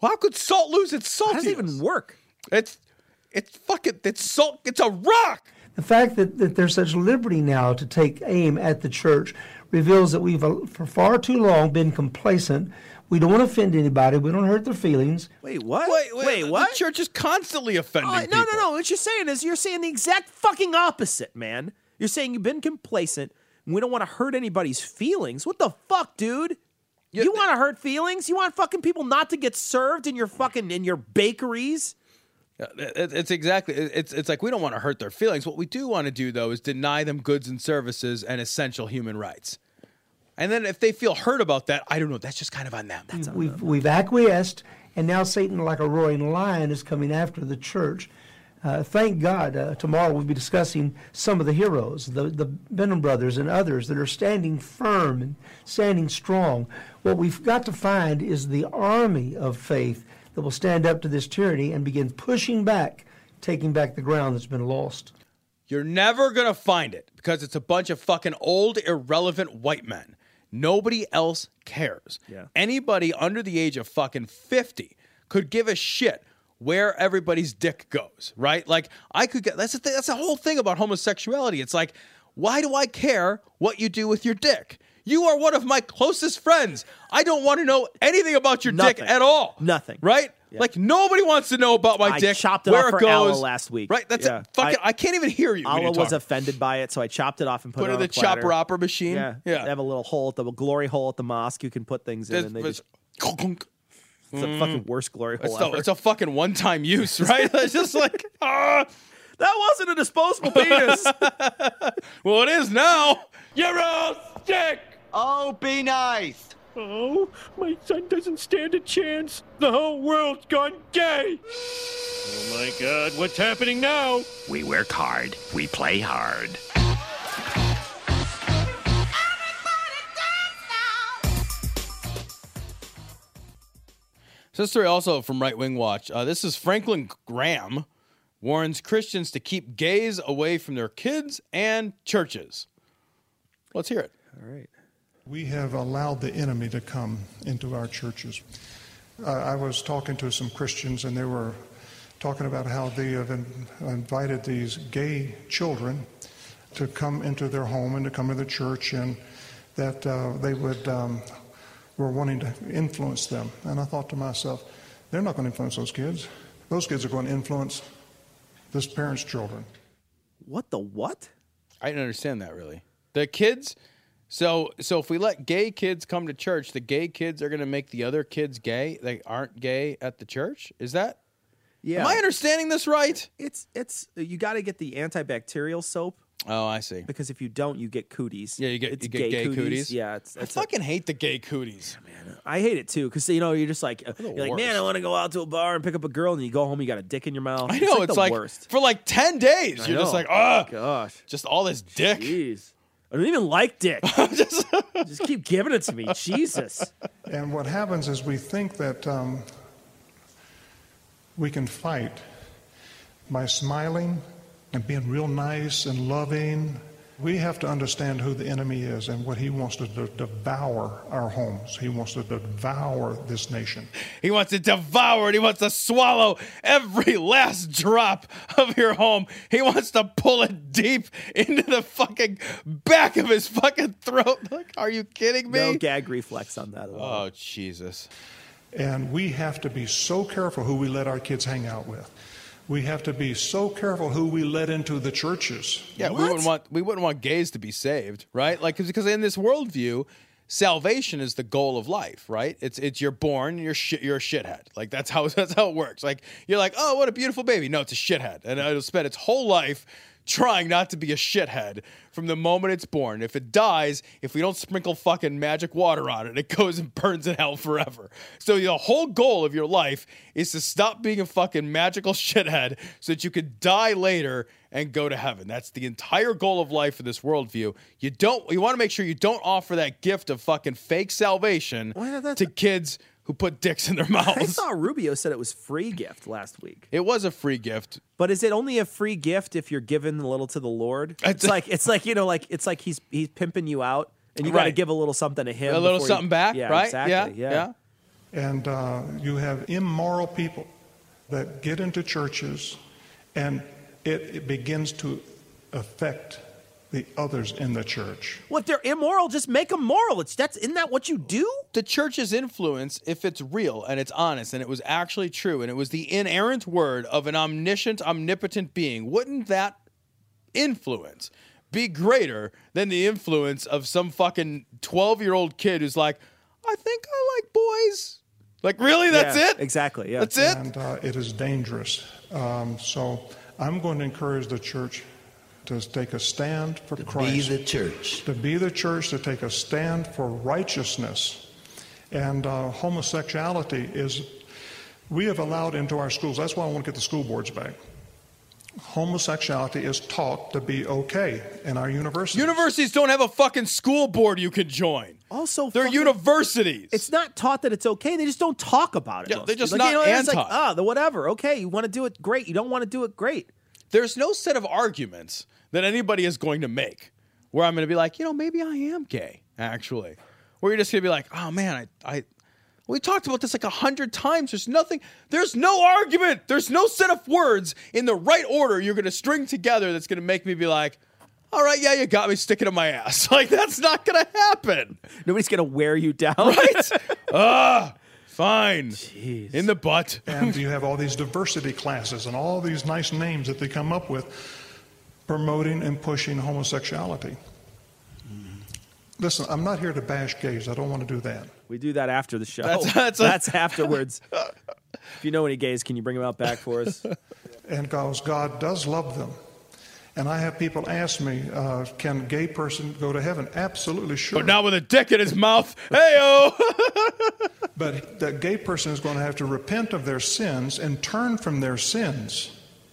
[SPEAKER 5] How could salt lose its saltiness?
[SPEAKER 6] How does it even work?
[SPEAKER 5] It's it's fucking it's salt. It's a rock.
[SPEAKER 11] The fact that, that there's such liberty now to take aim at the church reveals that we've uh, for far too long been complacent. We don't want to offend anybody. We don't hurt their feelings.
[SPEAKER 6] Wait, what?
[SPEAKER 5] Wait, wait,
[SPEAKER 6] Wait, what?
[SPEAKER 5] The church is constantly offending
[SPEAKER 6] Oh, no,
[SPEAKER 5] people.
[SPEAKER 6] no, no. What you're saying is you're saying the exact fucking opposite, man. You're saying you've been complacent and we don't want to hurt anybody's feelings. What the fuck, dude? You, you want to hurt feelings? You want fucking people not to get served in your fucking in your bakeries?
[SPEAKER 5] Yeah, it- It's exactly. It's it's like we don't want to hurt their feelings. What we do want to do though is deny them goods and services and essential human rights. And then if they feel hurt about that, I don't know. That's just kind of on them. That's on
[SPEAKER 11] We've,
[SPEAKER 5] them.
[SPEAKER 11] we've acquiesced, and now Satan, like a roaring lion, is coming after the church. Uh, thank God, uh, tomorrow we'll be discussing some of the heroes, the, the Benham brothers and others that are standing firm and standing strong. What we've got to find is the army of faith that will stand up to this tyranny and begin pushing back, taking back the ground that's been lost.
[SPEAKER 5] You're never going to find it because it's a bunch of fucking old, irrelevant white men. Nobody else cares.
[SPEAKER 6] Yeah.
[SPEAKER 5] Anybody under the age of fucking fifty could give a shit where everybody's dick goes, right? Like, I could get, that's the thing, that's the whole thing about homosexuality. It's like, why do I care what you do with your dick? You are one of my closest friends. I don't want to know anything about your
[SPEAKER 6] Nothing.
[SPEAKER 5] dick at all.
[SPEAKER 6] Nothing.
[SPEAKER 5] Right?
[SPEAKER 6] Yeah.
[SPEAKER 5] Like, nobody wants to know about my
[SPEAKER 6] I
[SPEAKER 5] dick,
[SPEAKER 6] chopped it
[SPEAKER 5] where
[SPEAKER 6] off for
[SPEAKER 5] it goes.
[SPEAKER 6] Allah last week.
[SPEAKER 5] Right? That's
[SPEAKER 6] Yeah.
[SPEAKER 5] it. Fucking, I,
[SPEAKER 6] I-
[SPEAKER 5] can't even hear you when
[SPEAKER 6] Allah
[SPEAKER 5] you
[SPEAKER 6] was
[SPEAKER 5] talk.
[SPEAKER 6] offended by it, so I chopped it off and put,
[SPEAKER 5] Put
[SPEAKER 6] it
[SPEAKER 5] it
[SPEAKER 6] on
[SPEAKER 5] in
[SPEAKER 6] a
[SPEAKER 5] the chopper
[SPEAKER 6] platter.
[SPEAKER 5] opera machine?
[SPEAKER 6] Yeah.
[SPEAKER 5] Yeah.
[SPEAKER 6] They have a little hole at the glory hole at the mosque you can put things in,
[SPEAKER 5] There's-
[SPEAKER 6] and they
[SPEAKER 5] there's-
[SPEAKER 6] just. It's the fucking worst glory hole
[SPEAKER 5] It's a,
[SPEAKER 6] ever.
[SPEAKER 5] it's a fucking one-time use, right? It's just like, ah,
[SPEAKER 6] that wasn't a disposable penis.
[SPEAKER 5] well, it is now.
[SPEAKER 12] You're all sick! Oh, be nice! Oh, my son doesn't stand a chance. The whole world's gone gay. Oh my God, what's happening now?
[SPEAKER 13] We work hard. We play hard.
[SPEAKER 5] So this story also from Right Wing Watch. Uh, this is Franklin Graham warns Christians to keep gays away from their kids and churches. Let's hear it.
[SPEAKER 6] All right.
[SPEAKER 14] We have allowed the enemy to come into our churches. Uh, I was talking to some Christians, and they were talking about how they have in, invited these gay children to come into their home and to come to the church, and that uh, they would um, were wanting to influence them. And I thought to myself, they're not going to influence those kids. Those kids are going to influence this parent's children.
[SPEAKER 6] What the what?
[SPEAKER 5] I didn't understand that really. The kids. So so if we let gay kids come to church, the gay kids are going to make the other kids gay. They aren't gay at the church. Is that?
[SPEAKER 6] Yeah.
[SPEAKER 5] Am I understanding this right?
[SPEAKER 6] It's it's you got to get the antibacterial soap.
[SPEAKER 5] Oh, I see.
[SPEAKER 6] Because if you don't, you get cooties.
[SPEAKER 5] Yeah, you get
[SPEAKER 6] it's
[SPEAKER 5] you get gay, cooties.
[SPEAKER 6] Yeah, it's,
[SPEAKER 5] I
[SPEAKER 6] it's
[SPEAKER 5] fucking hate the gay cooties.
[SPEAKER 6] man, I hate it too because you know you're just like uh,
[SPEAKER 5] the
[SPEAKER 6] you're like man, I
[SPEAKER 5] worst.
[SPEAKER 6] want to go out to a bar and pick up a girl, and you go home, you got a dick in your mouth.
[SPEAKER 5] I know
[SPEAKER 6] it's like
[SPEAKER 5] it's
[SPEAKER 6] the
[SPEAKER 5] like
[SPEAKER 6] worst.
[SPEAKER 5] for like ten days.
[SPEAKER 6] I
[SPEAKER 5] You're just
[SPEAKER 6] know.
[SPEAKER 5] like, oh
[SPEAKER 6] gosh,
[SPEAKER 5] just all this dick.
[SPEAKER 6] Jeez. I don't even like dick. just, just keep giving it to me. Jesus.
[SPEAKER 14] And what happens is we think that um, we can fight by smiling and being real nice and loving. We have to understand who the enemy is and what he wants to de- devour our homes. He wants to devour this nation.
[SPEAKER 5] He wants to devour it. He wants to swallow every last drop of your home. He wants to pull it deep into the fucking back of his fucking throat. Like, are you kidding me?
[SPEAKER 6] No gag reflex on that at all.
[SPEAKER 5] Oh, Jesus.
[SPEAKER 14] And we have to be so careful who we let our kids hang out with. We have to be so careful who we let into the churches.
[SPEAKER 5] Yeah, we wouldn't want we wouldn't want gays to be saved, right? Like because in this worldview, salvation is the goal of life, right? It's it's you're born, you're shit, you're a shithead. Like that's how that's how it works. Like you're like, oh, what a beautiful baby. No, it's a shithead, and it'll spend its whole life trying not to be a shithead from the moment it's born. If it dies, if we don't sprinkle fucking magic water on it, it goes and burns in hell forever. So the whole goal of your life is to stop being a fucking magical shithead so that you could die later and go to heaven. That's the entire goal of life in this worldview. You don't. You want to make sure you don't offer that gift of fucking fake salvation to kids who put dicks in their
[SPEAKER 6] I
[SPEAKER 5] mouths.
[SPEAKER 6] saw Rubio said it was free gift last week.
[SPEAKER 5] It was a free gift.
[SPEAKER 6] But is it only a free gift if you're giving a little to the Lord? It's like it's like you know, like it's like he's he's pimping you out, and you got to
[SPEAKER 5] Right.
[SPEAKER 6] give a little something to him.
[SPEAKER 5] A little
[SPEAKER 6] before
[SPEAKER 5] something
[SPEAKER 6] you,
[SPEAKER 5] back,
[SPEAKER 6] yeah,
[SPEAKER 5] right?
[SPEAKER 6] Exactly.
[SPEAKER 5] Yeah,
[SPEAKER 6] Yeah.
[SPEAKER 5] yeah.
[SPEAKER 14] And uh, you have immoral people that get into churches, and it, it begins to affect the others in the church.
[SPEAKER 6] What, they're immoral? Just make them moral. It's that's isn't that what you do?
[SPEAKER 5] The church's influence, if it's real and it's honest and it was actually true and it was the inerrant word of an omniscient, omnipotent being, wouldn't that influence be greater than the influence of some fucking twelve-year-old kid who's like, I think I like boys? Like, really? That's
[SPEAKER 6] Yeah,
[SPEAKER 5] it?
[SPEAKER 6] Exactly, yeah.
[SPEAKER 5] That's it?
[SPEAKER 14] And uh, it is dangerous. Um, so I'm going to encourage the church to take a stand for
[SPEAKER 15] To
[SPEAKER 14] Christ.
[SPEAKER 15] be the church.
[SPEAKER 14] To be the church, to take a stand for righteousness. And uh, homosexuality is, we have allowed into our schools, that's why I want to get the school boards back. Homosexuality is taught to be okay in our universities.
[SPEAKER 5] Universities don't have a fucking school board you can join.
[SPEAKER 6] Also,
[SPEAKER 5] they're
[SPEAKER 6] fucking-
[SPEAKER 5] universities.
[SPEAKER 6] It's not taught that it's okay. They just don't talk about it.
[SPEAKER 5] Yeah,
[SPEAKER 6] most
[SPEAKER 5] they're
[SPEAKER 6] of
[SPEAKER 5] just
[SPEAKER 6] the-
[SPEAKER 5] not
[SPEAKER 6] you know, it's like,
[SPEAKER 5] anti.
[SPEAKER 6] ah, the whatever. Okay, you want to do it, great. You don't want to do it, great.
[SPEAKER 5] There's no set of arguments that anybody is going to make where I'm going to be like, you know, maybe I am gay, actually. Where you're just going to be like, oh, man, I, I, we talked about this like a hundred times. There's nothing, there's no argument. There's no set of words in the right order you're going to string together that's going to make me be like, all right, yeah, you got me, stick it in my ass. Like, that's not going to happen.
[SPEAKER 6] Nobody's going to wear you down.
[SPEAKER 5] Right? Ah, fine.
[SPEAKER 6] Jeez.
[SPEAKER 5] In the butt.
[SPEAKER 14] And you have all these diversity classes and all these nice names that they come up with promoting and pushing homosexuality. Listen, I'm not here to bash gays. I don't want to do that.
[SPEAKER 6] We do that after the show.
[SPEAKER 5] That's-
[SPEAKER 6] That's,
[SPEAKER 5] that's-
[SPEAKER 6] afterwards. If you know any gays, can you bring them out back for us?
[SPEAKER 14] And because God does love them. And I have people ask me, uh, can a gay person go to heaven? Absolutely sure.
[SPEAKER 5] But not with a dick in his mouth. Hey-o.
[SPEAKER 14] But that gay person is going to have to repent of their sins and turn from their sins,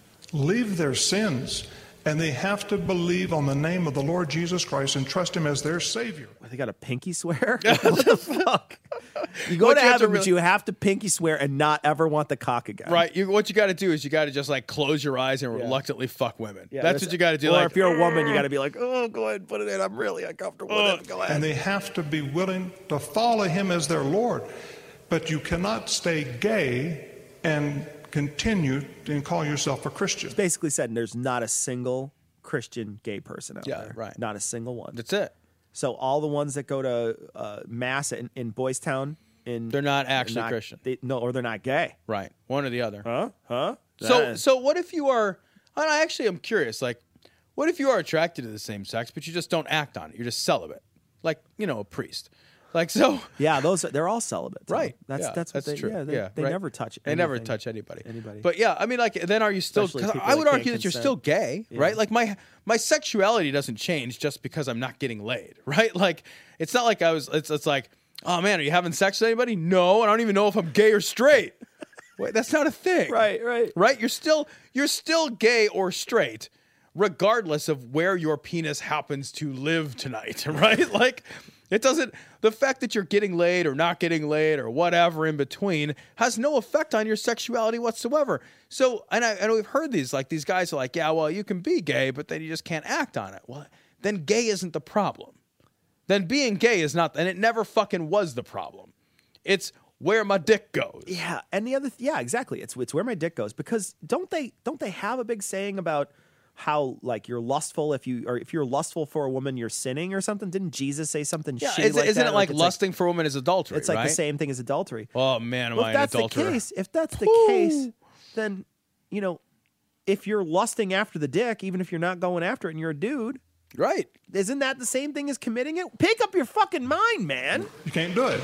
[SPEAKER 14] leave their sins, and they have to believe on the name of the Lord Jesus Christ and trust Him as their Savior.
[SPEAKER 6] They got a pinky swear? What the fuck? You go
[SPEAKER 5] What
[SPEAKER 6] to
[SPEAKER 5] you have to
[SPEAKER 6] heaven, but
[SPEAKER 5] really-
[SPEAKER 6] you have to pinky swear and not ever want the cock again.
[SPEAKER 5] Right. You, what you got to do is you got to just like close your eyes and
[SPEAKER 6] Yeah.
[SPEAKER 5] reluctantly fuck women.
[SPEAKER 6] Yeah,
[SPEAKER 5] that's, what you got to do.
[SPEAKER 6] Or
[SPEAKER 5] like,
[SPEAKER 6] if you're a woman, you got to be like, oh, go ahead and put it in. I'm really uncomfortable with it. Go ahead.
[SPEAKER 14] And they have to be willing to follow Him as their Lord. But you cannot stay gay and continue and call yourself a Christian.
[SPEAKER 6] Basically said there's not a single Christian gay person out
[SPEAKER 5] Yeah,
[SPEAKER 6] there.
[SPEAKER 5] right.
[SPEAKER 6] Not a single one.
[SPEAKER 5] That's it.
[SPEAKER 6] So all the ones that go to uh, mass in, in Boys Town, in
[SPEAKER 5] They're not actually
[SPEAKER 6] not-
[SPEAKER 5] Christian.
[SPEAKER 6] They, no, or they're not gay.
[SPEAKER 5] Right. One or the other.
[SPEAKER 6] Huh? Huh?
[SPEAKER 5] So,
[SPEAKER 6] That-
[SPEAKER 5] so what if you are? And I actually am curious. Like, what if you are attracted to the same sex, but you just don't act on it? You're just celibate, like you know, a priest. Like so.
[SPEAKER 6] yeah, those are, they're all celibate. Tom.
[SPEAKER 5] Right.
[SPEAKER 6] That's
[SPEAKER 5] Yeah,
[SPEAKER 6] that's what they,
[SPEAKER 5] true.
[SPEAKER 6] Yeah, they, they
[SPEAKER 5] right.
[SPEAKER 6] never touch.
[SPEAKER 5] They never
[SPEAKER 6] anything.
[SPEAKER 5] touch anybody.
[SPEAKER 6] Anybody.
[SPEAKER 5] But yeah, I mean, like, then are you still?
[SPEAKER 6] Especially
[SPEAKER 5] 'cause
[SPEAKER 6] people
[SPEAKER 5] I would
[SPEAKER 6] that can't
[SPEAKER 5] argue that you're
[SPEAKER 6] consent.
[SPEAKER 5] still gay,
[SPEAKER 6] Yeah.
[SPEAKER 5] right? Like my my sexuality doesn't change just because I'm not getting laid, right? Like it's not like I was. It's it's like, oh man, are you having sex with anybody? No, I don't even know if I'm gay or straight. Wait, that's not a thing.
[SPEAKER 6] Right. Right.
[SPEAKER 5] Right? You're still you're still gay or straight, regardless of where your penis happens to live tonight, right? Like it doesn't the fact that you're getting laid or not getting laid or whatever in between has no effect on your sexuality whatsoever. So and I and we've heard these like these guys are like, yeah, well, you can be gay, but then you just can't act on it. Well, then gay isn't the problem. Then being gay is not and it never fucking was the problem. It's where my dick goes.
[SPEAKER 6] Yeah, and the other, th- yeah, exactly. It's it's where my dick goes because don't they don't they have a big saying about how like you're lustful if you or if you're lustful for a woman you're sinning or something? Didn't Jesus say something
[SPEAKER 5] Yeah,
[SPEAKER 6] shitty
[SPEAKER 5] is,
[SPEAKER 6] like
[SPEAKER 5] isn't
[SPEAKER 6] that?
[SPEAKER 5] it like
[SPEAKER 6] it's
[SPEAKER 5] lusting for a woman is adultery?
[SPEAKER 6] It's like
[SPEAKER 5] right?
[SPEAKER 6] the same thing as adultery.
[SPEAKER 5] Oh man, am
[SPEAKER 6] Well,
[SPEAKER 5] I
[SPEAKER 6] if
[SPEAKER 5] an
[SPEAKER 6] that's
[SPEAKER 5] adulterer?
[SPEAKER 6] the case, if that's the case, then you know, if you're lusting after the dick, even if you're not going after it, and you're a dude,
[SPEAKER 5] right?
[SPEAKER 6] Isn't that the same thing as committing it? Pick up your fucking mind, man.
[SPEAKER 14] You can't do it.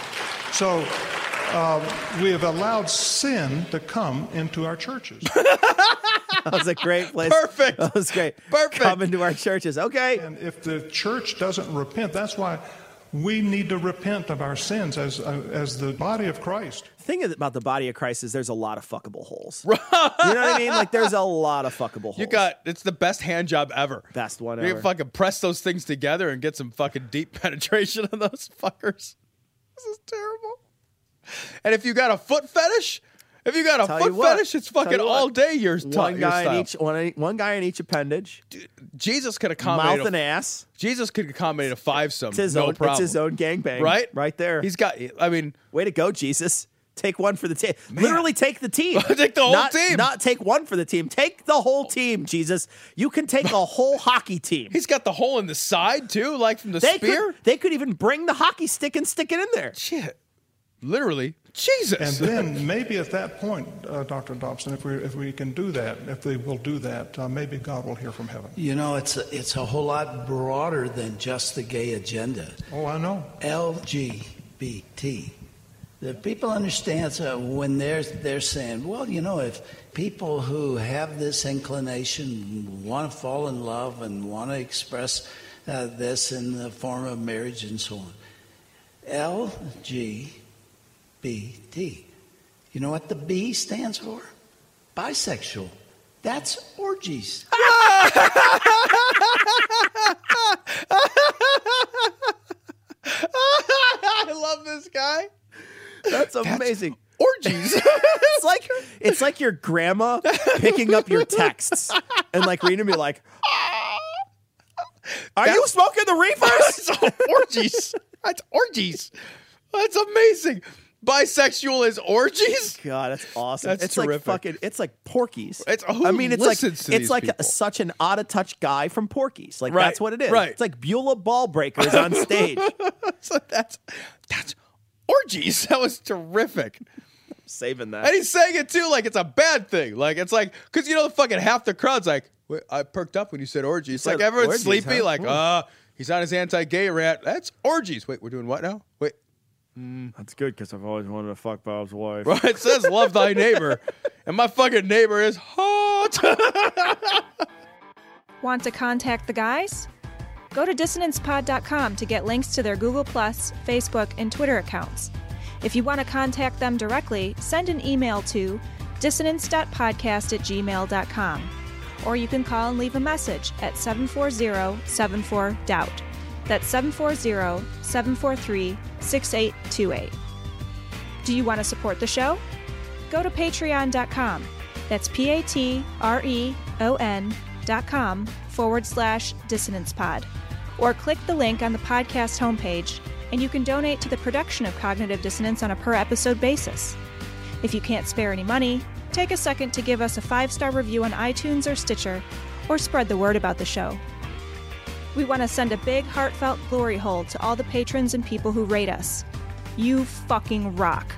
[SPEAKER 14] So uh, we have allowed sin to come into our churches.
[SPEAKER 6] That was a great place.
[SPEAKER 5] Perfect.
[SPEAKER 6] That was great.
[SPEAKER 5] Perfect.
[SPEAKER 6] Come into our churches. Okay.
[SPEAKER 14] And if the church doesn't repent, that's why we need to repent of our sins as uh, as the body of Christ.
[SPEAKER 6] The thing about the body of Christ is there's a lot of fuckable holes. You know what I mean? Like there's a lot of fuckable holes.
[SPEAKER 5] You got it's the best hand job ever.
[SPEAKER 6] Best one
[SPEAKER 5] You
[SPEAKER 6] ever.
[SPEAKER 5] can fucking press those things together and get some fucking deep penetration on those fuckers. This is terrible. And if you got a foot fetish, If you got a
[SPEAKER 6] Tell
[SPEAKER 5] foot
[SPEAKER 6] you what,
[SPEAKER 5] fetish, it's
[SPEAKER 6] tell
[SPEAKER 5] fucking
[SPEAKER 6] you what.
[SPEAKER 5] all day your, t-
[SPEAKER 6] One
[SPEAKER 5] your
[SPEAKER 6] guy
[SPEAKER 5] style.
[SPEAKER 6] in each one, one guy in each appendage.
[SPEAKER 5] Jesus could accommodate
[SPEAKER 6] Mouth
[SPEAKER 5] a,
[SPEAKER 6] and ass.
[SPEAKER 5] Jesus could accommodate a fivesome.
[SPEAKER 6] It's his
[SPEAKER 5] no
[SPEAKER 6] own.
[SPEAKER 5] problem.
[SPEAKER 6] It's his own gangbang.
[SPEAKER 5] Right?
[SPEAKER 6] Right there.
[SPEAKER 5] He's got. I mean,
[SPEAKER 6] way to go, Jesus. Take one for the team. Literally take the team.
[SPEAKER 5] Take the whole
[SPEAKER 6] not,
[SPEAKER 5] team.
[SPEAKER 6] Not take one for the team. Take the whole team, Jesus. You can take a whole hockey team.
[SPEAKER 5] He's got the hole in the side too, like from the
[SPEAKER 6] they
[SPEAKER 5] spear.
[SPEAKER 6] Could, they could even bring the hockey stick and stick it in there.
[SPEAKER 5] Shit. Literally. Jesus.
[SPEAKER 14] And then maybe at that point, uh, Doctor Dobson, if we if we can do that, if they will do that, uh, maybe God will hear from heaven.
[SPEAKER 15] You know, it's a, it's a whole lot broader than just the gay agenda.
[SPEAKER 14] Oh, I know.
[SPEAKER 15] L G B T. The people understand so when they're they're saying, well, you know, if people who have this inclination want to fall in love and want to express uh, this in the form of marriage and so on, L G B T. You know what the B stands for? Bisexual. That's orgies.
[SPEAKER 5] I love this guy.
[SPEAKER 6] That's amazing.
[SPEAKER 5] Orgies.
[SPEAKER 6] it's like it's like your grandma picking up your texts and like reading me like, "Are you smoking the reefers?"
[SPEAKER 5] orgies. That's orgies. That's amazing. Bisexual is orgies.
[SPEAKER 6] God, that's awesome.
[SPEAKER 5] That's
[SPEAKER 6] it's
[SPEAKER 5] terrific.
[SPEAKER 6] like fucking. It's like Porky's.
[SPEAKER 5] It's who
[SPEAKER 6] I mean, it's like
[SPEAKER 5] listens to
[SPEAKER 6] it's
[SPEAKER 5] these
[SPEAKER 6] like
[SPEAKER 5] people?
[SPEAKER 6] a, such an out of touch guy from Porky's. Like
[SPEAKER 5] Right,
[SPEAKER 6] that's what it is.
[SPEAKER 5] right.
[SPEAKER 6] It's like Beulah Ball Breakers on stage.
[SPEAKER 5] So that's that's orgies. That was terrific.
[SPEAKER 6] Saving that.
[SPEAKER 5] And he's saying it too, like it's a bad thing. Like it's like because you know the fucking half the crowd's like, Wait, I perked up when you said orgies. It's
[SPEAKER 6] said
[SPEAKER 5] like everyone's
[SPEAKER 6] orgies,
[SPEAKER 5] sleepy.
[SPEAKER 6] huh?
[SPEAKER 5] Like,
[SPEAKER 6] Hmm.
[SPEAKER 5] uh, he's on his anti-gay rant. That's orgies. Wait, we're doing what now? Wait.
[SPEAKER 6] That's good because I've always wanted to fuck Bob's wife.
[SPEAKER 5] Well, it says love thy neighbor, and my fucking neighbor is hot.
[SPEAKER 3] Want to contact the guys? Go to dissonance pod dot com to get links to their Google Plus, Facebook, and Twitter accounts. If you want to contact them directly, send an email to dissonance dot podcast at gmail dot com. Or you can call and leave a message at seven four zero, seven four, D O U B T. That's seven four zero, seven four three, six eight two eight. Do you want to support the show? Go to patreon dot com. That's P A T R E O N dot com forward slash dissonance pod. Or click the link on the podcast homepage, and you can donate to the production of Cognitive Dissonance on a per episode basis. If you can't spare any money, take a second to give us a five-star review on iTunes or Stitcher, or spread the word about the show. We want to send a big, heartfelt glory hole to all the patrons and people who rate us. You fucking rock.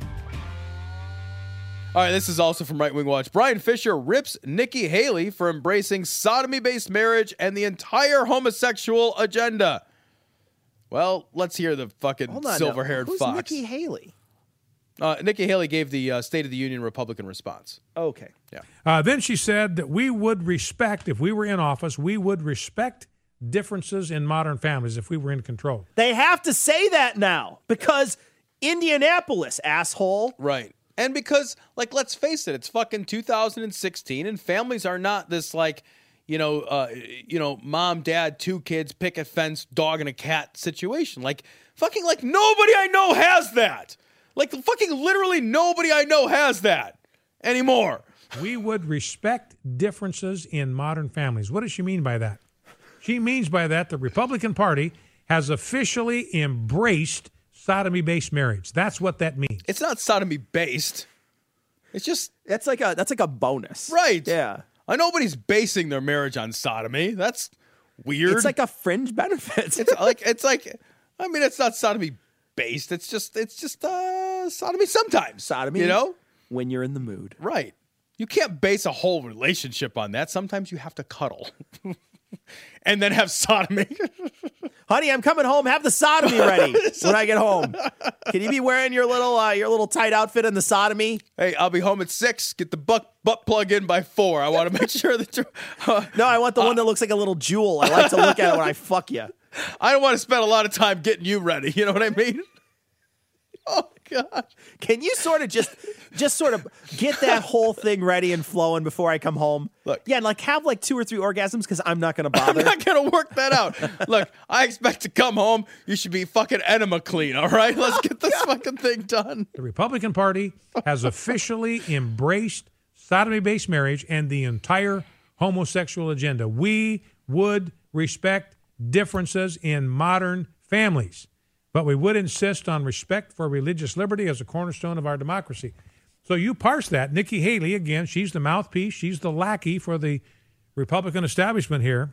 [SPEAKER 5] All right, this is also from Right Wing Watch. Brian Fisher rips Nikki Haley for embracing sodomy-based marriage and the entire homosexual agenda. Well, let's hear the fucking
[SPEAKER 6] Hold on now.
[SPEAKER 5] silver-haired
[SPEAKER 6] Who's
[SPEAKER 5] fox.
[SPEAKER 6] Nikki Haley?
[SPEAKER 5] Uh, Nikki Haley gave the uh, State of the Union Republican response.
[SPEAKER 6] Okay.
[SPEAKER 5] Yeah.
[SPEAKER 9] Uh, then she said that we would respect, if we were in office, we would respect differences in modern families if we were in control.
[SPEAKER 6] They have to say that now because Indianapolis, asshole.
[SPEAKER 5] Right. And because, like, let's face it, it's fucking two thousand sixteen, and families are not this, like, you know, uh, you know, mom, dad, two kids, picket fence, dog, and a cat situation. Like, fucking, like, nobody I know has that. Like, fucking literally nobody I know has that anymore.
[SPEAKER 9] We would respect differences in modern families. What does she mean by that? She means by that the Republican Party has officially embraced sodomy-based marriage. That's what that means.
[SPEAKER 5] It's not sodomy-based. It's just...
[SPEAKER 6] That's like a that's like a bonus.
[SPEAKER 5] Right.
[SPEAKER 6] Yeah.
[SPEAKER 5] I nobody's basing their marriage on sodomy. That's weird.
[SPEAKER 6] It's like a fringe benefit.
[SPEAKER 5] It's like, it's like, I mean, it's not sodomy-based. It's just, it's just uh, sodomy sometimes.
[SPEAKER 6] Sodomy,
[SPEAKER 5] you know?
[SPEAKER 6] When you're in the mood.
[SPEAKER 5] Right. You can't base a whole relationship on that. Sometimes you have to cuddle. And then have sodomy.
[SPEAKER 6] Honey, I'm coming home. Have the sodomy ready when I get home. Can you be wearing your little uh, your little tight outfit in the sodomy?
[SPEAKER 5] Hey, I'll be home at six. Get the butt butt plug in by four. I want to make sure that you're. Uh,
[SPEAKER 6] no, I want the uh, one that looks like a little jewel. I like to look at it when I fuck you.
[SPEAKER 5] I don't want to spend a lot of time getting you ready. You know what I mean? Oh God!
[SPEAKER 6] Can you sort of just, just sort of get that whole thing ready and flowing before I come home?
[SPEAKER 5] Look,
[SPEAKER 6] yeah, and like have like two or three orgasms because I'm not going to bother.
[SPEAKER 5] I'm not going to work that out. Look, I expect to come home. You should be fucking enema clean. All right, let's get this fucking thing done.
[SPEAKER 9] The Republican Party has officially embraced sodomy-based marriage and the entire homosexual agenda. We would respect differences in modern families, but we would insist on respect for religious liberty as a cornerstone of our democracy. So you parse that. Nikki Haley, again, she's the mouthpiece. She's the lackey for the Republican establishment here.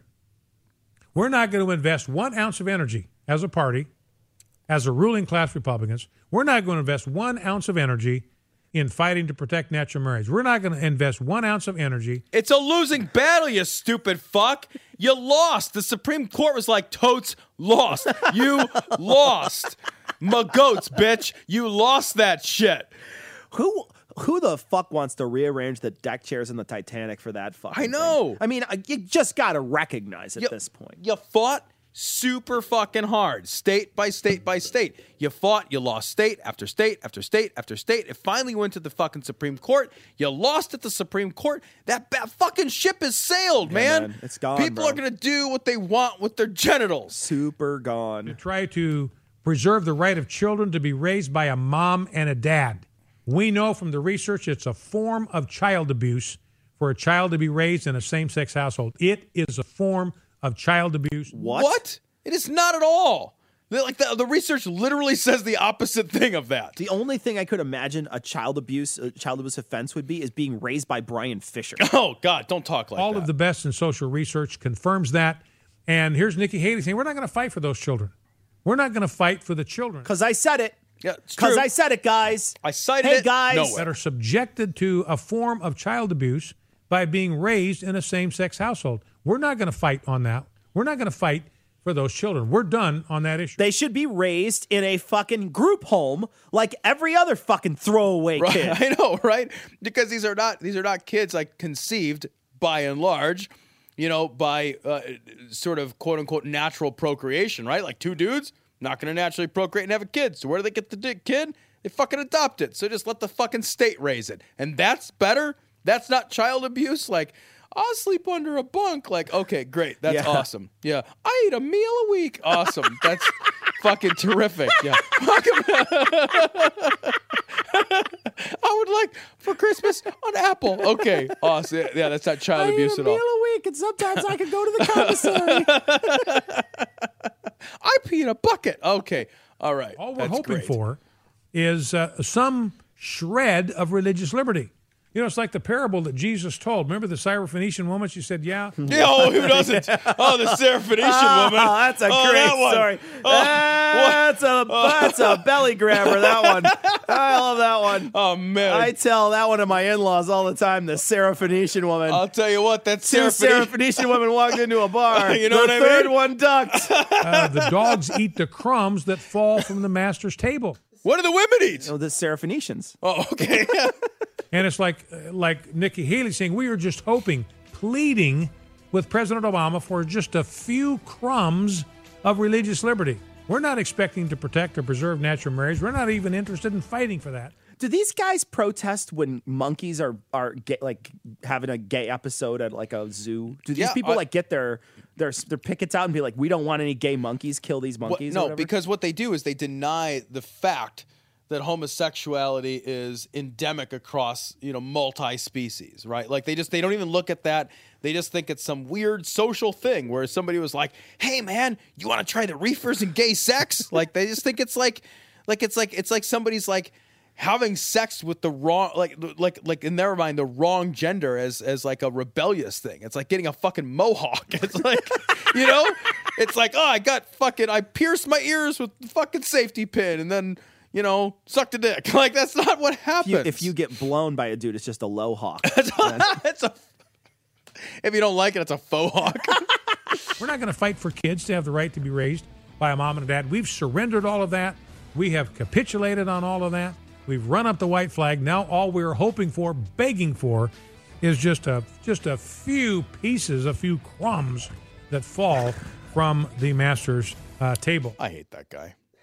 [SPEAKER 9] We're not going to invest one ounce of energy as a party, as a ruling class Republicans. We're not going to invest one ounce of energy in fighting to protect natural marriage. We're not going to invest one ounce of energy.
[SPEAKER 5] It's a losing battle, you stupid fuck. You lost. The Supreme Court was like, totes lost. You lost. My goats, bitch. You lost that shit.
[SPEAKER 6] Who who the fuck wants to rearrange the deck chairs in the Titanic for that fucking
[SPEAKER 5] I know.
[SPEAKER 6] thing? I mean, I- you just got to recognize at
[SPEAKER 5] You-
[SPEAKER 6] this point.
[SPEAKER 5] You fought super fucking hard, state by state by state. You fought, you lost state after state after state after state. It finally went to the fucking Supreme Court. You lost at the Supreme Court. That ba- fucking ship has sailed,
[SPEAKER 6] Yeah,
[SPEAKER 5] man.
[SPEAKER 6] man. It's gone,
[SPEAKER 5] People
[SPEAKER 6] bro.
[SPEAKER 5] are going to do what they want with their genitals.
[SPEAKER 6] Super gone.
[SPEAKER 9] To try to preserve the right of children to be raised by a mom and a dad. We know from the research it's a form of child abuse for a child to be raised in a same-sex household. It is a form of child abuse.
[SPEAKER 5] What? What? It is not at all. The- Like the, the research literally says the opposite thing of that.
[SPEAKER 6] The only thing I could imagine a child abuse a child abuse offense would be is being raised by Brian Fisher.
[SPEAKER 5] Oh, God, don't talk like
[SPEAKER 9] All
[SPEAKER 5] that.
[SPEAKER 9] of the best in social research confirms that. And here's Nikki Haley saying, we're not going to fight for those children. We're not going to fight for the children.
[SPEAKER 6] Because I said it.
[SPEAKER 5] Yeah, it's
[SPEAKER 6] Because
[SPEAKER 5] true.
[SPEAKER 6] I said it, guys.
[SPEAKER 5] I cited
[SPEAKER 6] hey,
[SPEAKER 5] it.
[SPEAKER 6] guys.
[SPEAKER 5] Nowhere.
[SPEAKER 9] That are subjected to a form of child abuse by being raised in a same-sex household. We're not going to fight on that. We're not going to fight for those children. We're done on that issue.
[SPEAKER 6] They should be raised in a fucking group home like every other fucking throwaway
[SPEAKER 5] Right,
[SPEAKER 6] kid.
[SPEAKER 5] I know, right? Because these are not these are not kids like conceived by and large, you know, by uh, sort of quote unquote natural procreation, right? Like two dudes not going to naturally procreate and have a kid. So where do they get the di- kid? They fucking adopt it. So just let the fucking state raise it, and that's better. That's not child abuse. Like, I'll sleep under a bunk. Like, okay, great. That's
[SPEAKER 6] Yeah.
[SPEAKER 5] awesome. Yeah. I eat a meal a week. Awesome. That's fucking terrific. Yeah. I would like for Christmas an apple. Okay. Awesome. Yeah, yeah, that's not child
[SPEAKER 6] I
[SPEAKER 5] abuse
[SPEAKER 6] eat a
[SPEAKER 5] at all.
[SPEAKER 6] meal a week, and sometimes I can go to the commissary.
[SPEAKER 5] I pee in a bucket. Okay. All right.
[SPEAKER 9] All we're
[SPEAKER 5] That's
[SPEAKER 9] hoping
[SPEAKER 5] great.
[SPEAKER 9] for is uh, some shred of religious liberty. You know, it's like the parable that Jesus told. Remember the Syrophoenician woman? She said, yeah.
[SPEAKER 5] Yeah, oh, who doesn't? Oh, the Syrophoenician
[SPEAKER 6] Oh,
[SPEAKER 5] woman.
[SPEAKER 6] that's a
[SPEAKER 5] Oh,
[SPEAKER 6] great
[SPEAKER 5] that one.
[SPEAKER 6] story.
[SPEAKER 5] Oh,
[SPEAKER 6] that's a that's a belly grabber. That one. I love that one.
[SPEAKER 5] Oh man,
[SPEAKER 6] I tell that one to my in-laws all the time. The Syrophoenician woman.
[SPEAKER 5] I'll tell you what. That
[SPEAKER 6] Two
[SPEAKER 5] Syrophoenician.
[SPEAKER 6] Syrophoenician women walked into a bar.
[SPEAKER 5] You know
[SPEAKER 6] the
[SPEAKER 5] what I
[SPEAKER 6] third
[SPEAKER 5] mean?
[SPEAKER 6] one ducked.
[SPEAKER 9] Uh, the dogs eat the crumbs that fall from the master's table.
[SPEAKER 5] What do the women eat?
[SPEAKER 6] Oh, the Syrophoenicians.
[SPEAKER 5] Oh, okay.
[SPEAKER 9] And it's like uh, like Nikki Haley saying, we are just hoping, pleading with President Obama for just a few crumbs of religious liberty. We're not expecting to protect or preserve natural marriage. We're not even interested in fighting for that.
[SPEAKER 6] Do these guys protest when monkeys are are gay, like having a gay episode at like a zoo? Do these
[SPEAKER 5] Yeah,
[SPEAKER 6] people
[SPEAKER 5] I-
[SPEAKER 6] like get their their their pickets out and be like, we don't want any gay monkeys, kill these
[SPEAKER 5] What-
[SPEAKER 6] monkeys? or
[SPEAKER 5] no,
[SPEAKER 6] whatever?
[SPEAKER 5] because what they do is they deny the fact that homosexuality is endemic across, you know, multi-species, right? Like they just they don't even look at that. They just think it's some weird social thing where somebody was like, "Hey man, you want to try the reefers and gay sex?" Like they just think it's like like it's like it's like somebody's like having sex with the wrong like like like in their mind the wrong gender as as like a rebellious thing. It's like getting a fucking mohawk. It's like, you know, it's like, oh, I got fucking I pierced my ears with the fucking safety pin and then, you know, sucked a dick. Like that's not what
[SPEAKER 6] If
[SPEAKER 5] happens.
[SPEAKER 6] you, if you get blown by a dude, it's just a low hawk.
[SPEAKER 5] it's a if you don't like it, it's a faux hawk.
[SPEAKER 9] We're not going to fight for kids to have the right to be raised by a mom and a dad. We've surrendered all of that. We have capitulated on all of that. We've run up the white flag. Now all we're hoping for, begging for, is just a just a few pieces, a few crumbs that fall from the master's uh, table.
[SPEAKER 5] I hate that guy.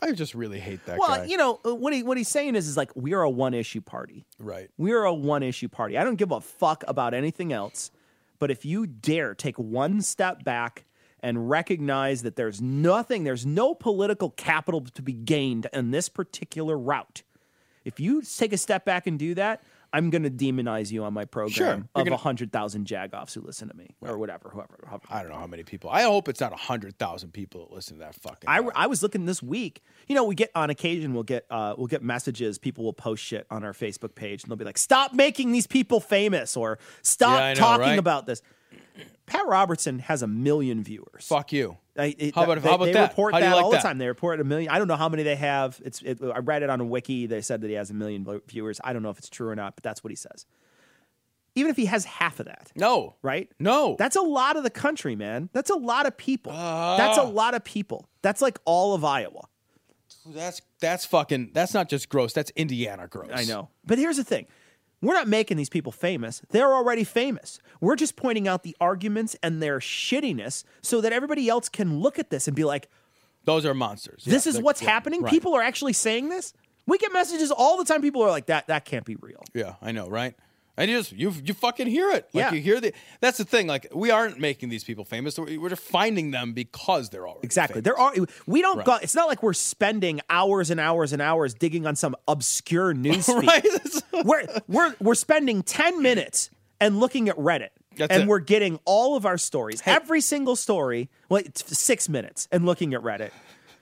[SPEAKER 5] I just really hate that
[SPEAKER 6] well,
[SPEAKER 5] guy.
[SPEAKER 6] you know, what he what he's saying is is like we are a one issue party.
[SPEAKER 5] Right.
[SPEAKER 6] We are a one issue party. I don't give a fuck about anything else. But if you dare take one step back and recognize that there's nothing, there's no political capital to be gained in this particular route. If you take a step back and do that, I'm going to demonize you on my program
[SPEAKER 5] Sure.
[SPEAKER 6] of
[SPEAKER 5] You're gonna-
[SPEAKER 6] one hundred thousand Jagoffs who listen to me or whatever, whoever. whoever.
[SPEAKER 5] I don't know how many people. I hope it's not one hundred thousand people that listen to that fucking
[SPEAKER 6] I, I was looking this week. You know, we get on occasion we'll get uh, we'll get messages. People will post shit on our Facebook page, and they'll be like, "Stop making these people famous," or "Stop
[SPEAKER 5] Yeah, I know,
[SPEAKER 6] talking
[SPEAKER 5] right?
[SPEAKER 6] about this." Pat Robertson has a million viewers.
[SPEAKER 5] Fuck you.
[SPEAKER 6] I, it,
[SPEAKER 5] How about-
[SPEAKER 6] they,
[SPEAKER 5] how about
[SPEAKER 6] they
[SPEAKER 5] that?
[SPEAKER 6] report
[SPEAKER 5] How do
[SPEAKER 6] that
[SPEAKER 5] you like
[SPEAKER 6] all
[SPEAKER 5] that?
[SPEAKER 6] the time. They report a million. I don't know how many they have. It's. It, I read it on a wiki. They said that he has a million viewers. I don't know if it's true or not, but that's what he says. Even if he has half of that,
[SPEAKER 5] no,
[SPEAKER 6] right?
[SPEAKER 5] No,
[SPEAKER 6] that's a lot of the country, man. That's a lot of people. That's a lot of people. That's like all of Iowa.
[SPEAKER 5] That's that's fucking. That's not just gross. That's Indiana gross.
[SPEAKER 6] I know. But here's the thing. We're not making these people famous. They're already famous. We're just pointing out the arguments and their shittiness so that everybody else can look at this and be like,
[SPEAKER 5] those are monsters.
[SPEAKER 6] this
[SPEAKER 5] Yeah,
[SPEAKER 6] is
[SPEAKER 5] they're-
[SPEAKER 6] what's
[SPEAKER 5] yeah,
[SPEAKER 6] happening.
[SPEAKER 5] right.
[SPEAKER 6] People are actually saying this. We get messages all the time. People are like, that that can't be real.
[SPEAKER 5] Yeah, I know, right? And you just you you fucking hear it. Like
[SPEAKER 6] Yeah.
[SPEAKER 5] you hear the. That's the thing. Like we aren't making these people famous. We're we're just finding them because they're already
[SPEAKER 6] Exactly. There are we don't
[SPEAKER 5] Right.
[SPEAKER 6] go, it's not like we're spending hours and hours and hours digging on some obscure news feed.
[SPEAKER 5] Right.
[SPEAKER 6] we're we're we're spending ten minutes and looking at Reddit.
[SPEAKER 5] That's
[SPEAKER 6] and
[SPEAKER 5] it.
[SPEAKER 6] we're getting all of our stories, every single story, well, it's six minutes and looking at Reddit.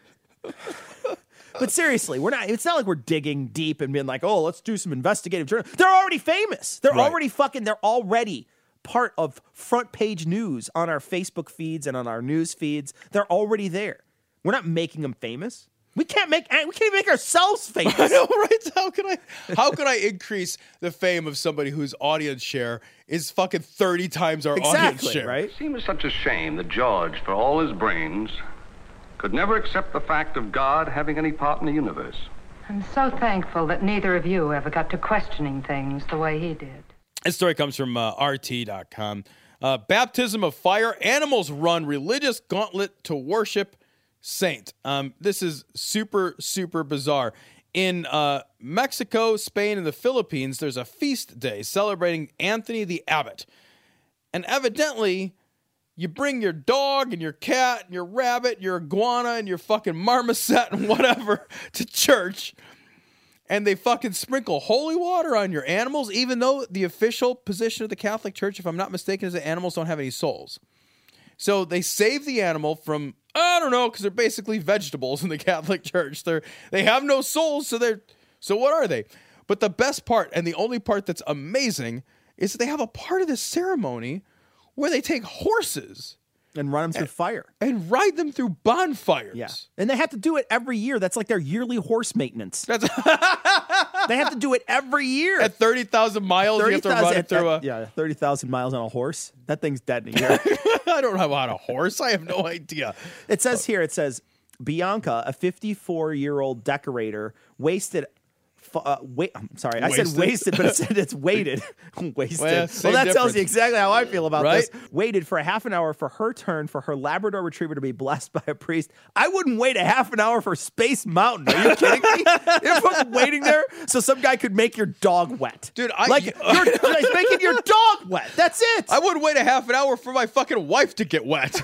[SPEAKER 6] But seriously, we're not. It's not like we're digging deep and being like, "Oh, let's do some investigative journalism." They're already famous. They're
[SPEAKER 5] Right.
[SPEAKER 6] already fucking. They're already part of front page news on our Facebook feeds and on our news feeds. They're already there. We're not making them famous. We can't make. We can't even make ourselves famous.
[SPEAKER 5] I know, right? How can I? How can I increase the fame of somebody whose audience share is fucking thirty times our audience share?
[SPEAKER 6] right?
[SPEAKER 16] It seems such a shame that George, for all his brains, could never accept the fact of God having any part in the universe.
[SPEAKER 17] I'm so thankful that neither of you ever got to questioning things the way he did.
[SPEAKER 5] This story comes from uh, R T dot com. Uh, baptism of fire. Animals run religious gauntlet to worship saint. Um, this is super, super bizarre. In uh, Mexico, Spain, and the Philippines, there's a feast day celebrating Anthony the Abbot. And evidently, you bring your dog and your cat and your rabbit, your iguana and your fucking marmoset and whatever to church. And they fucking sprinkle holy water on your animals, even though the official position of the Catholic Church, if I'm not mistaken, is that animals don't have any souls. So they save the animal from, I don't know, because they're basically vegetables in the Catholic Church. They're they have no souls, so they're so what are they? But the best part, and the only part that's amazing, is that they have a part of this ceremony where they take horses
[SPEAKER 6] and run them through
[SPEAKER 5] and,
[SPEAKER 6] fire
[SPEAKER 5] and ride them through bonfires.
[SPEAKER 6] Yeah, and they have to do it every year. That's like their yearly horse maintenance.
[SPEAKER 5] That's
[SPEAKER 6] they have to do it every year.
[SPEAKER 5] At thirty thousand miles, you have to run it through a...
[SPEAKER 6] Yeah, thirty thousand miles on a horse. That thing's dead in a year.
[SPEAKER 5] I don't know about a horse. I have no idea.
[SPEAKER 6] It says here, it says, Bianca, a fifty-four-year-old decorator, wasted... Uh, wait, I'm sorry, I
[SPEAKER 5] Wasted.
[SPEAKER 6] said wasted, but it said it's weighted. wasted.
[SPEAKER 5] Well,
[SPEAKER 6] Well,
[SPEAKER 5] same
[SPEAKER 6] that tells
[SPEAKER 5] difference.
[SPEAKER 6] you exactly how I feel about
[SPEAKER 5] Right?
[SPEAKER 6] this. Waited for a half an hour for her turn for her Labrador Retriever to be blessed by a priest. I wouldn't wait a half an hour for Space Mountain. Are you kidding me? You're fucking waiting there so some guy could make your dog wet.
[SPEAKER 5] Dude, I...
[SPEAKER 6] Like, you're, you're making your dog wet. That's it.
[SPEAKER 5] I wouldn't wait a half an hour for my fucking wife to get wet.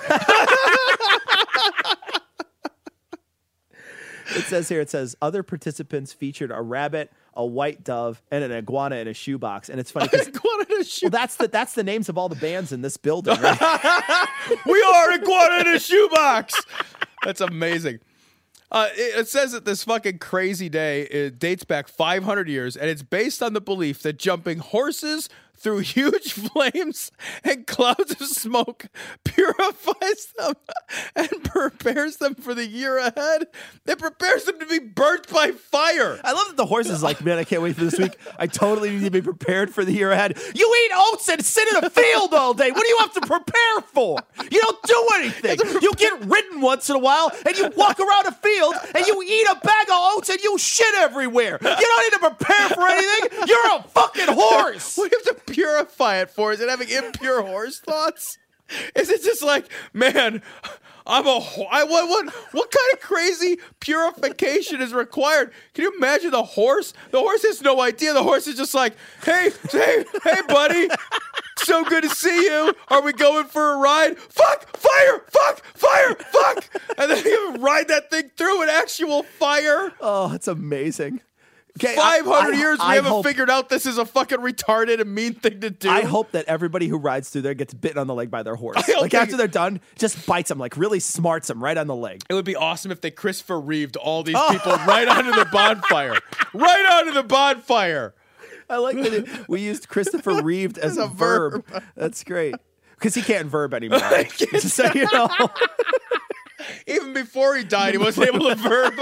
[SPEAKER 6] It says here, it says, other participants featured a rabbit, a white dove, and an iguana in a shoebox. And it's funny because well, that's the that's the names of all the bands in this building, right?
[SPEAKER 5] We are iguana in a shoebox. That's amazing. Uh, it, it says that this fucking crazy day it dates back five hundred years, and it's based on the belief that jumping horses through huge flames and clouds of smoke purifies them and prepares them for the year ahead. It prepares them to be burnt by fire.
[SPEAKER 6] I love that the horse is like, man, I can't wait for this week. I totally need to be prepared for the year ahead. You eat oats and sit in a field all day. What do you have to prepare for? You don't do anything. You get ridden once in a while, and you walk around a field, and you eat a bag of oats, and you shit everywhere. You don't need to prepare for anything. You're a fucking horse.
[SPEAKER 5] What do you have to purify it for? Is it having impure horse thoughts? Is it just like, man, I'm a ho- I what what what kind of crazy purification is required? Can you imagine the horse? The horse has no idea. The horse is just like, hey, hey, hey, buddy. So good to see you. Are we going for a ride? Fuck, fire, fuck, fire, fuck. And then you ride that thing through an actual fire.
[SPEAKER 6] Oh, it's amazing.
[SPEAKER 5] five hundred
[SPEAKER 6] I- I-
[SPEAKER 5] years, we
[SPEAKER 6] I
[SPEAKER 5] haven't
[SPEAKER 6] hope-
[SPEAKER 5] figured out this is a fucking retarded and mean thing to do.
[SPEAKER 6] I hope that everybody who rides through there gets bitten on the leg by their horse.
[SPEAKER 5] I hope
[SPEAKER 6] Like
[SPEAKER 5] they-
[SPEAKER 6] after they're done, just bites them, like really smarts them right on the leg.
[SPEAKER 5] It would be awesome if they Christopher Reeved all these people right onto the bonfire. Right onto the bonfire.
[SPEAKER 6] I like that it, we used Christopher Reeved as
[SPEAKER 5] As a
[SPEAKER 6] a verb. That's great. Because he can't verb anymore. Just so you know.
[SPEAKER 5] Even before he died, he wasn't able to verb.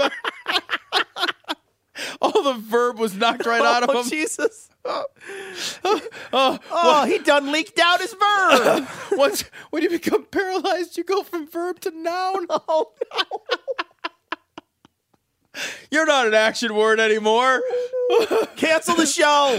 [SPEAKER 5] All the verb was knocked right out of
[SPEAKER 6] Oh,
[SPEAKER 5] him.
[SPEAKER 6] Jesus.
[SPEAKER 5] Oh,
[SPEAKER 6] Oh, he done leaked out his verb.
[SPEAKER 5] Once when you become paralyzed, you go from verb to noun.
[SPEAKER 6] Oh, no.
[SPEAKER 5] You're not an action word anymore.
[SPEAKER 6] Cancel the show.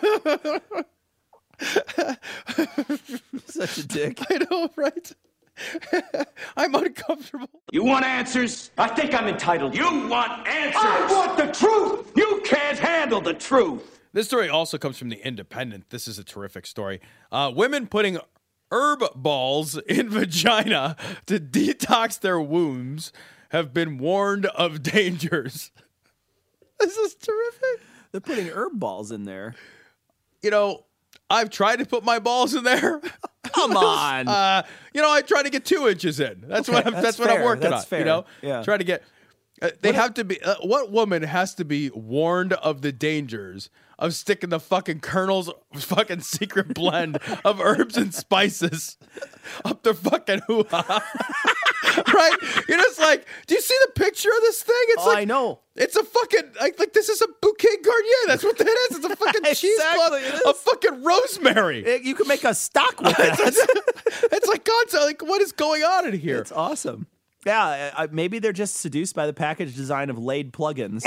[SPEAKER 6] Such a dick.
[SPEAKER 5] I know, right? I'm uncomfortable.
[SPEAKER 12] You want answers? I think I'm entitled. You want answers? I want the truth. You can't handle the truth.
[SPEAKER 5] This story also comes from The Independent. This is a terrific story. Uh, women putting herb balls in vagina to detox their wombs have been warned of dangers. This is terrific.
[SPEAKER 6] They're putting herb balls in there.
[SPEAKER 5] You know, I've tried to put my balls in there.
[SPEAKER 6] Come on.
[SPEAKER 5] Uh, you know, I try to get two inches in. That's
[SPEAKER 6] Okay,
[SPEAKER 5] what I'm,
[SPEAKER 6] that's
[SPEAKER 5] that's, what I'm
[SPEAKER 6] fair.
[SPEAKER 5] working
[SPEAKER 6] That's
[SPEAKER 5] on.
[SPEAKER 6] fair.
[SPEAKER 5] You know,
[SPEAKER 6] Yeah.
[SPEAKER 5] try to get. Uh, they have to be. Uh, what woman has to be warned of the dangers of sticking the fucking Colonel's fucking secret blend of herbs and spices up their fucking hoo ha? Right? You're just like, do you see the picture of this thing? It's
[SPEAKER 6] Oh,
[SPEAKER 5] like,
[SPEAKER 6] I know.
[SPEAKER 5] It's a fucking like like this is a bouquet Garnier. That's what that is. It's a fucking cheesecloth
[SPEAKER 6] Exactly, it
[SPEAKER 5] of fucking rosemary.
[SPEAKER 6] Eh, You can make a stock with that.
[SPEAKER 5] It's like concept. Like, what is going on in here?
[SPEAKER 6] It's awesome. Yeah, uh, maybe they're just seduced by the package design of Laid plugins.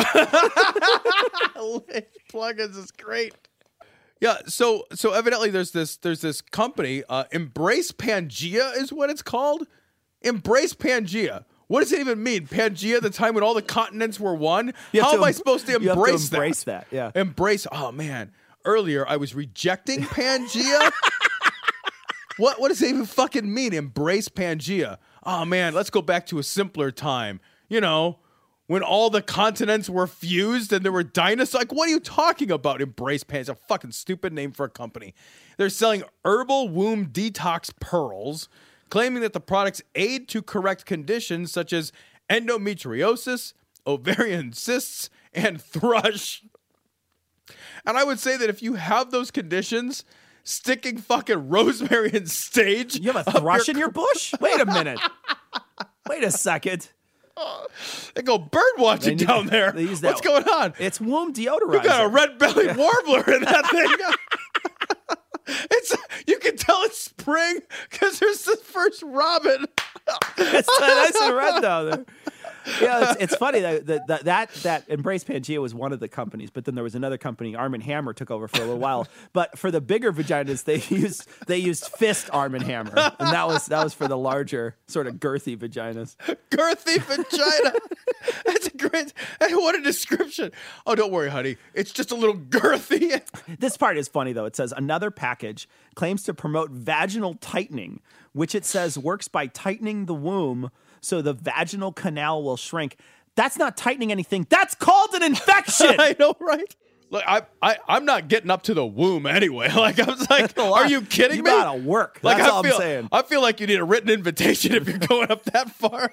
[SPEAKER 5] Laid plugins is great. Yeah, so so evidently there's this there's this company, uh, Embrace Pangea is what it's called. Embrace Pangea. What does it even mean? Pangea, the time when all the continents were one?
[SPEAKER 6] You have
[SPEAKER 5] How
[SPEAKER 6] to
[SPEAKER 5] am I
[SPEAKER 6] em-
[SPEAKER 5] supposed to
[SPEAKER 6] you have to
[SPEAKER 5] embrace that?
[SPEAKER 6] embrace that, yeah.
[SPEAKER 5] Embrace. Oh man. Earlier I was rejecting Pangea. What what does it even fucking mean? Embrace Pangea. Oh man, let's go back to a simpler time. You know, when all the continents were fused and there were dinosaurs. Like, what are you talking about? Embrace Pangea. It's a fucking stupid name for a company. They're selling herbal womb detox pearls, claiming that the products aid to correct conditions such as endometriosis, ovarian cysts, and thrush. And I would say that if you have those conditions, sticking fucking rosemary and sage.
[SPEAKER 6] You have a thrush in your bush? Wait a minute. Wait a second.
[SPEAKER 5] They go bird watching
[SPEAKER 6] They need-
[SPEAKER 5] down there.
[SPEAKER 6] they use that-
[SPEAKER 5] What's going on?
[SPEAKER 6] It's womb deodorizer.
[SPEAKER 5] You got a red-bellied warbler in that thing. It's you can tell it's spring because there's the first robin.
[SPEAKER 6] It's nice and red down there. Yeah, it's, it's funny that that, that that that Embrace Pangea was one of the companies, but then there was another company, Arm and Hammer, took over for a little while. But for the bigger vaginas, they used they used Fist Arm and Hammer, and that was that was for the larger sort of girthy vaginas.
[SPEAKER 5] Girthy vagina. That's a great. What a description. Oh, don't worry, honey. It's just a little girthy.
[SPEAKER 6] This part is funny though. It says another package claims to promote vaginal tightening, which it says works by tightening the womb so the vaginal canal will shrink. That's not tightening anything. That's called an infection.
[SPEAKER 5] I know, right? Look, I, I, I'm not getting up to the womb anyway. Like, I was like, are you kidding
[SPEAKER 6] You
[SPEAKER 5] me?
[SPEAKER 6] gotta work.
[SPEAKER 5] Like,
[SPEAKER 6] That's
[SPEAKER 5] I
[SPEAKER 6] all
[SPEAKER 5] feel,
[SPEAKER 6] I'm saying.
[SPEAKER 5] I feel like you need a written invitation if you're going up that far.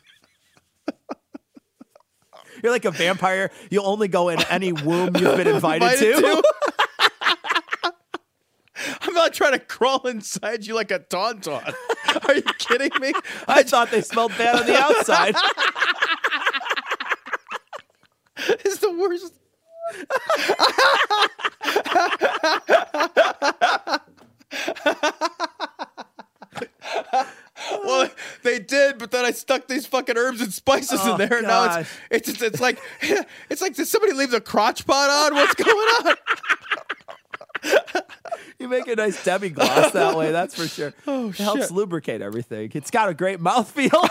[SPEAKER 6] You're like a vampire. You'll only go in any womb you've been invited,
[SPEAKER 5] Invited
[SPEAKER 6] to.
[SPEAKER 5] to? I'm not trying to crawl inside you like a tauntaun. Are you kidding me?
[SPEAKER 6] I thought they smelled bad on the outside.
[SPEAKER 5] It's the worst. Well, they did, but then I stuck these fucking herbs and spices
[SPEAKER 6] Oh,
[SPEAKER 5] in there, and now
[SPEAKER 6] gosh.
[SPEAKER 5] it's it's it's like it's like did somebody leave the crotch pot on? What's going on?
[SPEAKER 6] You're making nice demi-gloss that way, that's for sure.
[SPEAKER 5] Oh,
[SPEAKER 6] it helps
[SPEAKER 5] shit.
[SPEAKER 6] lubricate everything. It's got a great mouthfeel.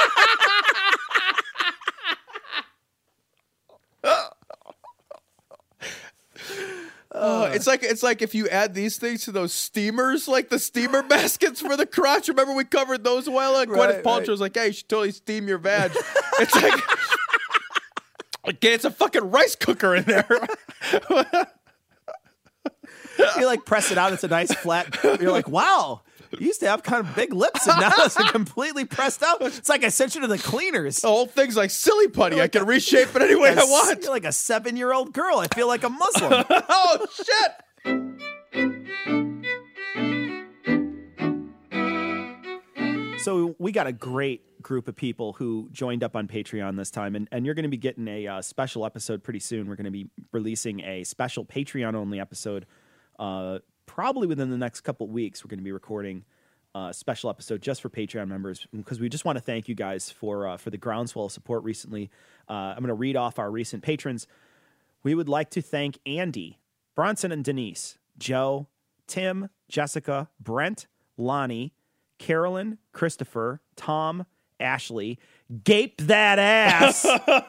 [SPEAKER 5] Uh, it's like it's like if you add these things to those steamers, like the steamer baskets for the crotch. Remember we covered those a while ago?
[SPEAKER 6] Right,
[SPEAKER 5] Gwyneth Paltrow
[SPEAKER 6] right.
[SPEAKER 5] was like, "Hey, you should totally steam your vag." It's like, like it's a fucking rice cooker in there.
[SPEAKER 6] You like press it out, it's a nice flat. You're like, wow, you used to have kind of big lips, and now it's completely pressed out. It's like I sent you to the cleaners.
[SPEAKER 5] The whole thing's like silly putty. I can reshape it any way I want.
[SPEAKER 6] You're like a seven-year-old girl. I feel like a Muslim.
[SPEAKER 5] Oh shit!
[SPEAKER 6] So we got a great group of people who joined up on Patreon this time, and, and you're going to be getting a uh, special episode pretty soon. We're going to be releasing a special Patreon-only episode uh, probably within the next couple weeks. We're going to be recording a special episode just for Patreon members because we just want to thank you guys for uh, for the groundswell of support recently. Uh, I'm going to read off our recent patrons. We would like to thank Andy, Bronson and Denise, Joe, Tim, Jessica, Brent, Lonnie, Carolyn, Christopher, Tom, Ashley. Gape that ass.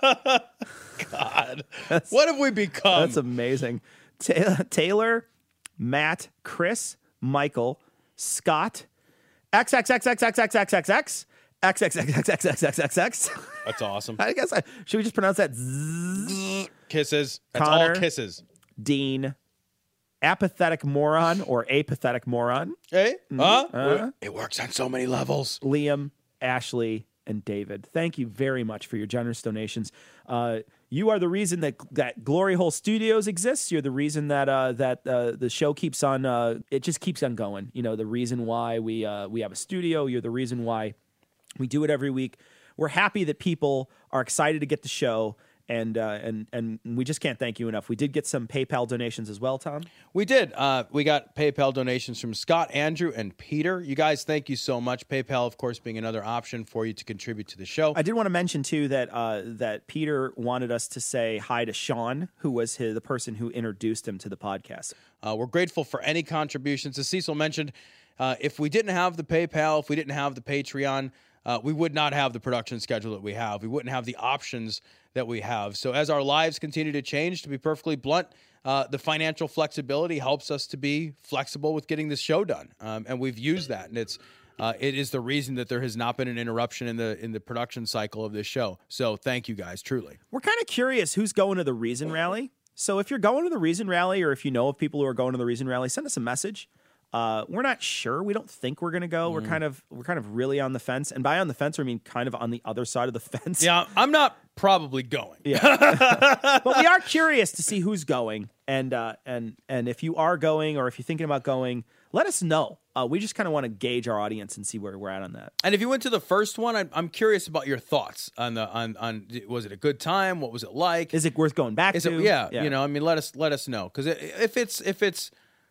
[SPEAKER 5] God, what have we become?
[SPEAKER 6] That's amazing. Ta- Taylor, Matt, Chris, Michael, Scott, X X X X X X X X X X X X X X X X X X.
[SPEAKER 5] That's awesome.
[SPEAKER 6] I guess I, should we just pronounce that? Zzz?
[SPEAKER 5] Kisses. That's
[SPEAKER 6] Connor,
[SPEAKER 5] all kisses.
[SPEAKER 6] Dean, apathetic moron or apathetic moron.
[SPEAKER 5] Hey, huh?
[SPEAKER 6] Uh,
[SPEAKER 5] It works on so many levels.
[SPEAKER 6] Liam, Ashley, and David. Thank you very much for your generous donations. Uh, you are the reason that that Glory Hole Studios exists. You're the reason that uh, that uh, the show keeps on. Uh, it just keeps on going. You know, the reason why we uh, we have a studio. You're the reason why we do it every week. We're happy that people are excited to get the show. And uh, and and we just can't thank you enough. We did get some PayPal donations as well, Tom.
[SPEAKER 5] We did. Uh, we got PayPal donations from Scott, Andrew, and Peter. You guys, thank you so much. PayPal, of course, being another option for you to contribute to the show.
[SPEAKER 6] I did want to mention too that uh, that Peter wanted us to say hi to Sean, who was his, the person who introduced him to the podcast.
[SPEAKER 5] Uh, we're grateful for any contributions. As Cecil mentioned, uh, if we didn't have the PayPal, if we didn't have the Patreon, uh, we would not have the production schedule that we have. We wouldn't have the options that we have. So as our lives continue to change, to be perfectly blunt, uh, the financial flexibility helps us to be flexible with getting this show done. Um, and we've used that. And it's uh, it is the reason that there has not been an interruption in the in the production cycle of this show. So thank you guys, truly.
[SPEAKER 6] We're kind of curious who's going to the Reason Rally. So if you're going to the Reason Rally, or if you know of people who are going to the Reason Rally, send us a message. Uh, we're not sure. We don't think we're going to go.
[SPEAKER 5] Mm.
[SPEAKER 6] We're kind of we're kind of really on the fence. And by on the fence, I mean kind of on the other side of the fence.
[SPEAKER 5] Yeah, I'm not probably going.
[SPEAKER 6] Yeah. But we are curious to see who's going. And uh, and and if you are going, or if you're thinking about going, let us know. Uh, we just kind of want to gauge our audience and see where we're at on that.
[SPEAKER 5] And if you went to the first one, I'm, I'm curious about your thoughts on the on on was it a good time? What was it like?
[SPEAKER 6] Is it worth going back
[SPEAKER 5] Is
[SPEAKER 6] to?
[SPEAKER 5] It, yeah,
[SPEAKER 6] yeah,
[SPEAKER 5] you know, I mean, let us let us know, because if it's if it's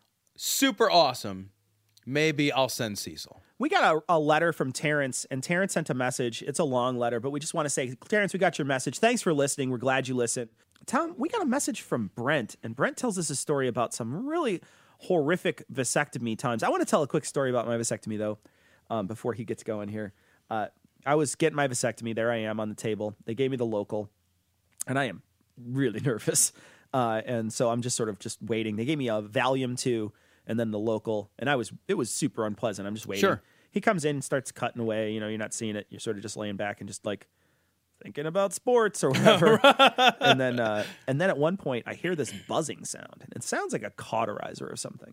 [SPEAKER 5] super awesome, maybe I'll send Cecil.
[SPEAKER 6] We got a, a letter from Terrence, and Terrence sent a message. It's a long letter, but we just want to say, Terrence, we got your message. Thanks for listening. We're glad you listened. Tom, we got a message from Brent, and Brent tells us a story about some really horrific vasectomy times. I want to tell a quick story about my vasectomy, though, um, before he gets going here. Uh, I was getting my vasectomy. There I am on the table. They gave me the local, and I am really nervous. Uh, and so I'm just sort of just waiting. They gave me a Valium two, and then the local, and I was it was super unpleasant. I'm just waiting.
[SPEAKER 5] Sure.
[SPEAKER 6] He comes in, starts cutting away. You know, you're not seeing it. You're sort of just laying back and just like thinking about sports or whatever. and then uh, and then at one point, I hear this buzzing sound. It sounds like a cauterizer or something.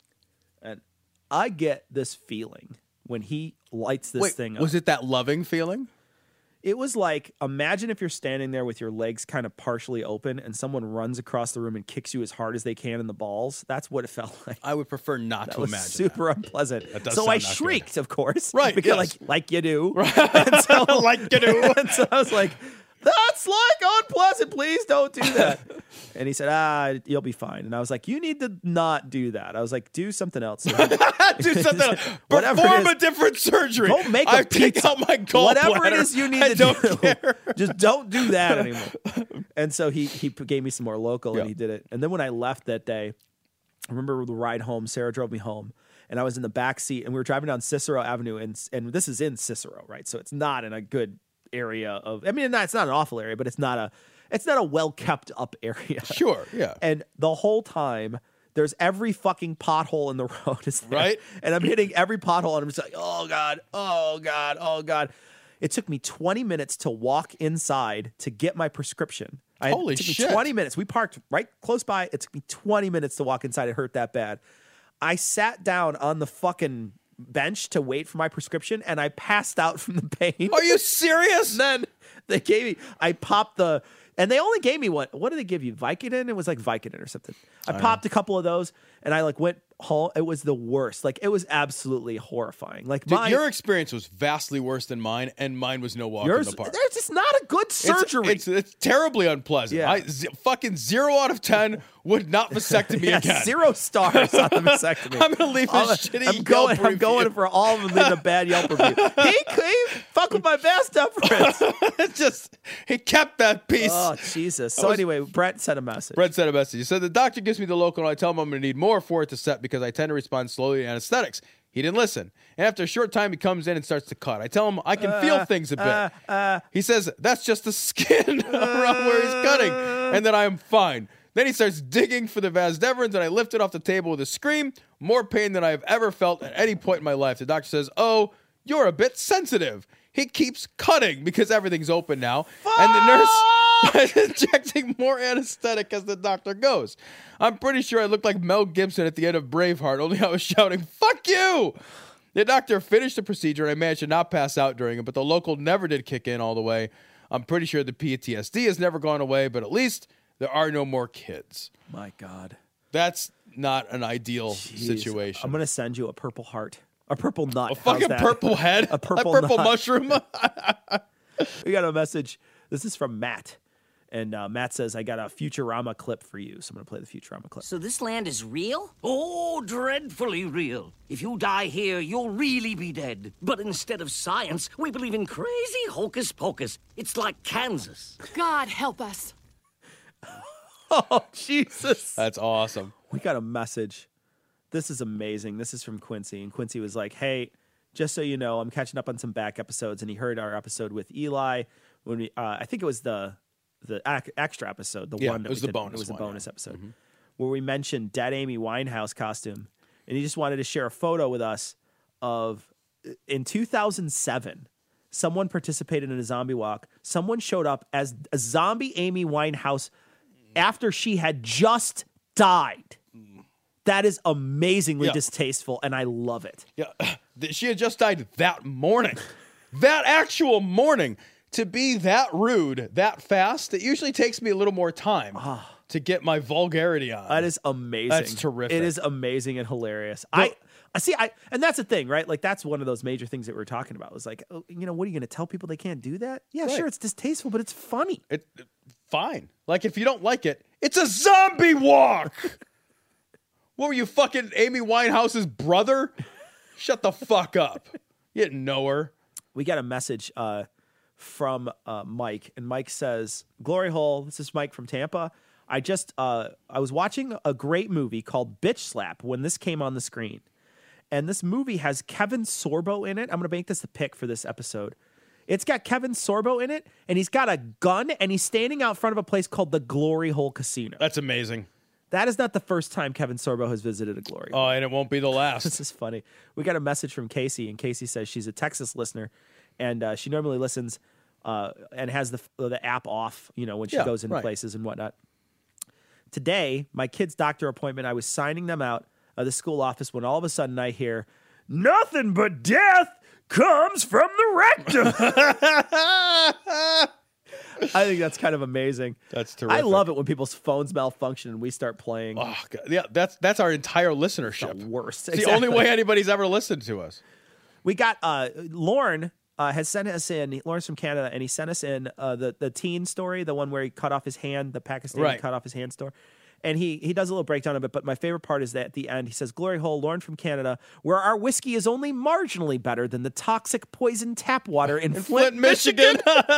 [SPEAKER 6] And I get this feeling when he lights this
[SPEAKER 5] Wait,
[SPEAKER 6] thing up.
[SPEAKER 5] was it that loving feeling?
[SPEAKER 6] It was like, imagine if you're standing there with your legs kind of partially open and someone runs across the room and kicks you as hard as they can in the balls. That's what it felt like.
[SPEAKER 5] I would prefer not
[SPEAKER 6] that
[SPEAKER 5] to
[SPEAKER 6] was
[SPEAKER 5] imagine.
[SPEAKER 6] super unpleasant.
[SPEAKER 5] That does
[SPEAKER 6] so
[SPEAKER 5] sound
[SPEAKER 6] I
[SPEAKER 5] not
[SPEAKER 6] shrieked,
[SPEAKER 5] good.
[SPEAKER 6] of course.
[SPEAKER 5] Right,
[SPEAKER 6] Because
[SPEAKER 5] yes.
[SPEAKER 6] like, like you do. And so,
[SPEAKER 5] Like you do.
[SPEAKER 6] And so I was like, that's like unpleasant. Please don't do that. And he said, ah, you'll be fine. And I was like, you need to not do that. I was like, do something else.
[SPEAKER 5] Do something else.
[SPEAKER 6] Whatever
[SPEAKER 5] Perform
[SPEAKER 6] it is.
[SPEAKER 5] a different surgery.
[SPEAKER 6] Go make a
[SPEAKER 5] I take
[SPEAKER 6] pizza.
[SPEAKER 5] out my gallbladder.
[SPEAKER 6] Whatever it is you need
[SPEAKER 5] I
[SPEAKER 6] to
[SPEAKER 5] don't
[SPEAKER 6] do.
[SPEAKER 5] care.
[SPEAKER 6] Just don't do that anymore. And so he he gave me some more local,
[SPEAKER 5] Yeah.
[SPEAKER 6] and he did it. And then when I left that day, I remember the ride home. Sarah drove me home, and I was in the back seat, and we were driving down Cicero Avenue, and and this is in Cicero, right? So it's not in a good area of. I mean, it's not an awful area, but it's not a it's not a well kept up area.
[SPEAKER 5] Sure, yeah.
[SPEAKER 6] And the whole time, there's every fucking pothole in the road is there,
[SPEAKER 5] right?
[SPEAKER 6] And I'm hitting every pothole, and I'm just like, oh god, oh god, oh god. It took me twenty minutes to walk inside to get my prescription. I had,
[SPEAKER 5] Holy
[SPEAKER 6] it took
[SPEAKER 5] shit.
[SPEAKER 6] me twenty minutes. We parked right close by. It took me twenty minutes to walk inside. It hurt that bad. I sat down on the fucking bench to wait for my prescription, and I passed out from the pain.
[SPEAKER 5] Are you serious?
[SPEAKER 6] And then they gave me, I popped the, and they only gave me what, what did they give you? Vicodin? It was like Vicodin or something. I,
[SPEAKER 5] I
[SPEAKER 6] popped know. a couple of those, and I like went home. It was the worst. Like, it was absolutely horrifying. Like,
[SPEAKER 5] Dude,
[SPEAKER 6] my,
[SPEAKER 5] your experience was vastly worse than mine, and mine was no walk
[SPEAKER 6] yours,
[SPEAKER 5] in the park.
[SPEAKER 6] It's just not a good surgery.
[SPEAKER 5] It's, it's, it's terribly unpleasant.
[SPEAKER 6] Yeah.
[SPEAKER 5] I, z- fucking zero out of ten would not vasectomy
[SPEAKER 6] yeah,
[SPEAKER 5] again.
[SPEAKER 6] Zero stars on the vasectomy.
[SPEAKER 5] I'm gonna leave a
[SPEAKER 6] All-
[SPEAKER 5] shitty
[SPEAKER 6] I'm going.
[SPEAKER 5] Yelp
[SPEAKER 6] I'm going
[SPEAKER 5] review.
[SPEAKER 6] for all of them leaving a bad Yelp review. he, he fuck with my best efforts.
[SPEAKER 5] It's just he kept that piece.
[SPEAKER 6] Oh Jesus!
[SPEAKER 5] I
[SPEAKER 6] So
[SPEAKER 5] was-
[SPEAKER 6] anyway, Brett sent a message.
[SPEAKER 5] Brett sent a message. He said the doctor gives me the local, and I tell him I'm going to need more for it to set because I tend to respond slowly to anesthetics. He didn't listen. And after a short time, he comes in and starts to cut. I tell him I can
[SPEAKER 6] Uh,
[SPEAKER 5] feel things a bit.
[SPEAKER 6] uh, uh.
[SPEAKER 5] He says that's just the skin around where he's cutting, and that I am fine. Then he starts digging for the Vas Devrins, and I lift it off the table with a scream. More pain than I have ever felt at any point in my life. The doctor says, "Oh, you're a bit sensitive." He keeps cutting because everything's open now, and the nurse is injecting more anesthetic as the doctor goes. I'm pretty sure I look like Mel Gibson at the end of Braveheart, only I was shouting, "Fuck you!" The doctor finished the procedure, and I managed to not pass out during it, but the local never did kick in all the way. I'm pretty sure the P T S D has never gone away, but at least there are no more kids.
[SPEAKER 6] My God.
[SPEAKER 5] That's not an ideal
[SPEAKER 6] Jeez.
[SPEAKER 5] situation.
[SPEAKER 6] I'm gonna send you a purple heart, a purple nut,
[SPEAKER 5] A fucking
[SPEAKER 6] How's that?
[SPEAKER 5] purple head?
[SPEAKER 6] a purple,
[SPEAKER 5] A purple
[SPEAKER 6] nut.
[SPEAKER 5] mushroom?
[SPEAKER 6] We got a message. This is from Matt, and uh, Matt says, "I got a Futurama clip for you." So I'm gonna play the Futurama clip.
[SPEAKER 18] So this land is real? Oh, dreadfully real. If you die here, you'll really be dead. But instead of science, we believe in crazy hocus pocus. It's like Kansas.
[SPEAKER 19] God help us.
[SPEAKER 6] Oh, Jesus.
[SPEAKER 5] That's awesome.
[SPEAKER 6] We got a message. This is amazing. This is from Quincy. And Quincy was like, hey, just so you know, I'm catching up on some back episodes. And he heard our episode with Eli when we, uh, I think it was the the ac- extra episode, the
[SPEAKER 5] Yeah,
[SPEAKER 6] one that
[SPEAKER 5] it was
[SPEAKER 6] we
[SPEAKER 5] the
[SPEAKER 6] did.
[SPEAKER 5] bonus
[SPEAKER 6] It was the
[SPEAKER 5] one,
[SPEAKER 6] bonus
[SPEAKER 5] yeah.
[SPEAKER 6] episode
[SPEAKER 5] Mhm.
[SPEAKER 6] where we mentioned Dead Amy Winehouse costume. And he just wanted to share a photo with us of in two thousand seven. Someone participated in a zombie walk. Someone showed up as a zombie Amy Winehouse after she had just died. That is amazingly
[SPEAKER 5] Yeah.
[SPEAKER 6] distasteful, and I love it.
[SPEAKER 5] Yeah, she had just died that morning. That actual morning. To be that rude, that fast, it usually takes me a little more time to get my vulgarity on.
[SPEAKER 6] That is amazing.
[SPEAKER 5] That's terrific.
[SPEAKER 6] It is amazing and hilarious. I, I see. I and that's the thing, right? Like that's one of those major things that we were talking about. Was like, oh, you know, what are you going to tell people they can't do that? Yeah,
[SPEAKER 5] Right.
[SPEAKER 6] sure, it's distasteful, but it's funny.
[SPEAKER 5] It, it- fine. Like if you don't like it, it's a zombie walk. What were you, fucking Amy Winehouse's brother? Shut the fuck up. You didn't know her.
[SPEAKER 6] We got a message uh, from uh, Mike, and Mike says, "Glory hole. This is Mike from Tampa. I just uh, I was watching a great movie called Bitch Slap when this came on the screen, and this movie has Kevin Sorbo in it. I'm going to make this the pick for this episode. It's got Kevin Sorbo in it, and he's got a gun, and he's standing out front of a place called the Glory Hole Casino.
[SPEAKER 5] That's amazing.
[SPEAKER 6] That is not the first time Kevin Sorbo has visited a Glory Hole.
[SPEAKER 5] Oh, and it won't be the last.
[SPEAKER 6] This is funny. We got a message from Casey, and Casey says she's a Texas listener, and uh, she normally listens uh, and has the the app off, you know, when she
[SPEAKER 5] Yeah,
[SPEAKER 6] goes into
[SPEAKER 5] right.
[SPEAKER 6] places and whatnot. Today, my kid's doctor appointment, I was signing them out of the school office when all of a sudden I hear, "Nothing but death comes from the rectum." I think that's kind of amazing.
[SPEAKER 5] That's terrific.
[SPEAKER 6] I love it when people's phones malfunction and we start playing.
[SPEAKER 5] Oh, God. Yeah, that's that's our entire listenership.
[SPEAKER 6] The worst.
[SPEAKER 5] It's
[SPEAKER 6] Exactly.
[SPEAKER 5] the only way anybody's ever listened to us.
[SPEAKER 6] We got uh, Lauren uh, has sent us in. Lauren's from Canada, and he sent us in uh, the the teen story, the one where he cut off his hand, the Pakistani
[SPEAKER 5] Right.
[SPEAKER 6] cut off his hand story. And he he does a little breakdown of it, but my favorite part is that at the end he says, "Glory hole, Lauren from Canada, where our whiskey is only marginally better than the toxic poison tap water in,
[SPEAKER 5] In
[SPEAKER 6] Flint,
[SPEAKER 5] Flint, Michigan."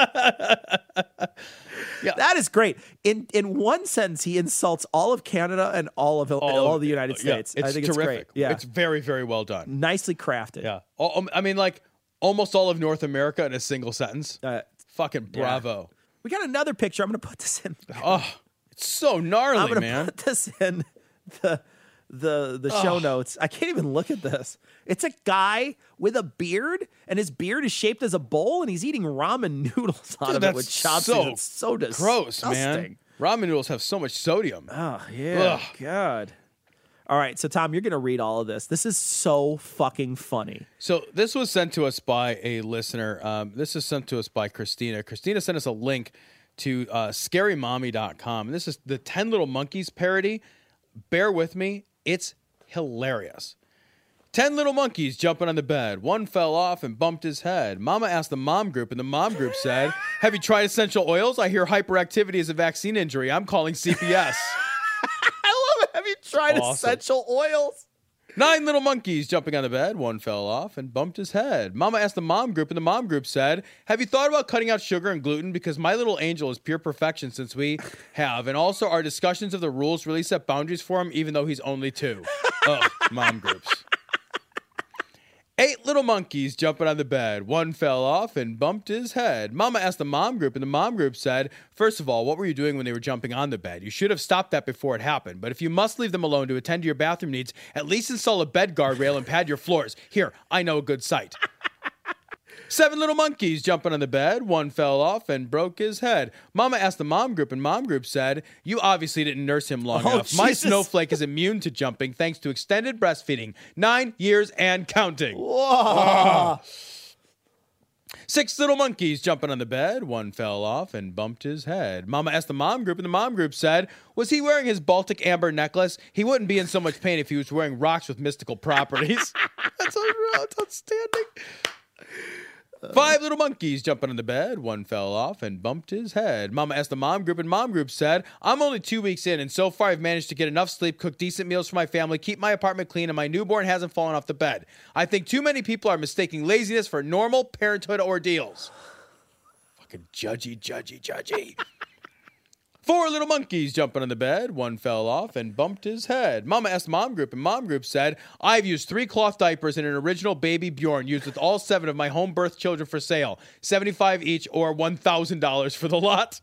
[SPEAKER 6] Yeah. That is great. In in one sentence, he insults all of Canada and all of all, all of the United
[SPEAKER 5] yeah,
[SPEAKER 6] States.
[SPEAKER 5] it's
[SPEAKER 6] I think
[SPEAKER 5] terrific.
[SPEAKER 6] it's great. Yeah,
[SPEAKER 5] It's very, very well done.
[SPEAKER 6] nicely crafted.
[SPEAKER 5] Yeah. Oh, I mean, like almost all of North America in a single sentence.
[SPEAKER 6] Uh,
[SPEAKER 5] Fucking bravo.
[SPEAKER 6] We got another picture. I'm going to put this in.
[SPEAKER 5] Oh, it's so gnarly,
[SPEAKER 6] I'm gonna
[SPEAKER 5] man.
[SPEAKER 6] put this in the the the show
[SPEAKER 5] Oh.
[SPEAKER 6] notes. I can't even look at this. It's a guy with a beard, and his beard is shaped as a bowl, and he's eating ramen noodles out
[SPEAKER 5] Dude,
[SPEAKER 6] of it
[SPEAKER 5] that's
[SPEAKER 6] with chopsticks.
[SPEAKER 5] so
[SPEAKER 6] It's so
[SPEAKER 5] gross,
[SPEAKER 6] disgusting.
[SPEAKER 5] man. Ramen noodles have so much sodium.
[SPEAKER 6] Oh yeah,
[SPEAKER 5] Ugh.
[SPEAKER 6] God. All right, so Tom, you're gonna read all of this. This is so fucking funny.
[SPEAKER 5] So this was sent to us by a listener. Um, this is sent to us by Christina. Christina sent us a link to uh, scary mommy dot com. And this is the ten Little Monkeys parody. Bear with me. It's hilarious. Ten little monkeys jumping on the bed. One fell off and bumped his head. Mama asked the mom group, and the mom group said, "Have you tried essential oils? I hear hyperactivity is a vaccine injury. I'm calling C P S."
[SPEAKER 6] I love it. Have you tried
[SPEAKER 5] Awesome.
[SPEAKER 6] essential oils?
[SPEAKER 5] Nine little monkeys jumping on the bed. One fell off and bumped his head. Mama asked the mom group, and the mom group said, "Have you thought about cutting out sugar and gluten? Because my little angel is pure perfection since we have. And also our discussions of the rules really set boundaries for him, even though he's only two." Oh, mom groups. Eight little monkeys jumping on the bed. One fell off and bumped his head. Mama asked the mom group, and the mom group said, "First of all, what were you doing when they were jumping on the bed? You should have stopped that before it happened. But if you must leave them alone to attend to your bathroom needs, at least install a bed guardrail and pad your floors. Here, I know a good site." Seven little monkeys jumping on the bed. One fell off and broke his head. Mama asked the mom group, and mom group said, "You obviously didn't nurse him long
[SPEAKER 6] Oh,
[SPEAKER 5] enough. My
[SPEAKER 6] Jesus.
[SPEAKER 5] snowflake is immune to jumping thanks to extended breastfeeding. Nine years and counting."
[SPEAKER 6] Whoa.
[SPEAKER 5] Ah. Six little monkeys jumping on the bed. One fell off and bumped his head. Mama asked the mom group, and the mom group said, "Was he wearing his Baltic amber necklace? He wouldn't be in so much pain if he was wearing rocks with mystical properties." That's, that's outstanding. Five little monkeys jumping on the bed. One fell off and bumped his head. Mama asked the mom group, and mom group said, "I'm only two weeks in, and so far I've managed to get enough sleep, cook decent meals for my family, keep my apartment clean, and my newborn hasn't fallen off the bed. I think too many people are mistaking laziness for normal parenthood ordeals." Fucking judgy, judgy, judgy. Four little monkeys jumping on the bed. One fell off and bumped his head. Mama asked mom group, and mom group said, "I've used three cloth diapers and an original baby Bjorn used with all seven of my home birth children for sale. seventy-five each or one thousand dollars for the lot."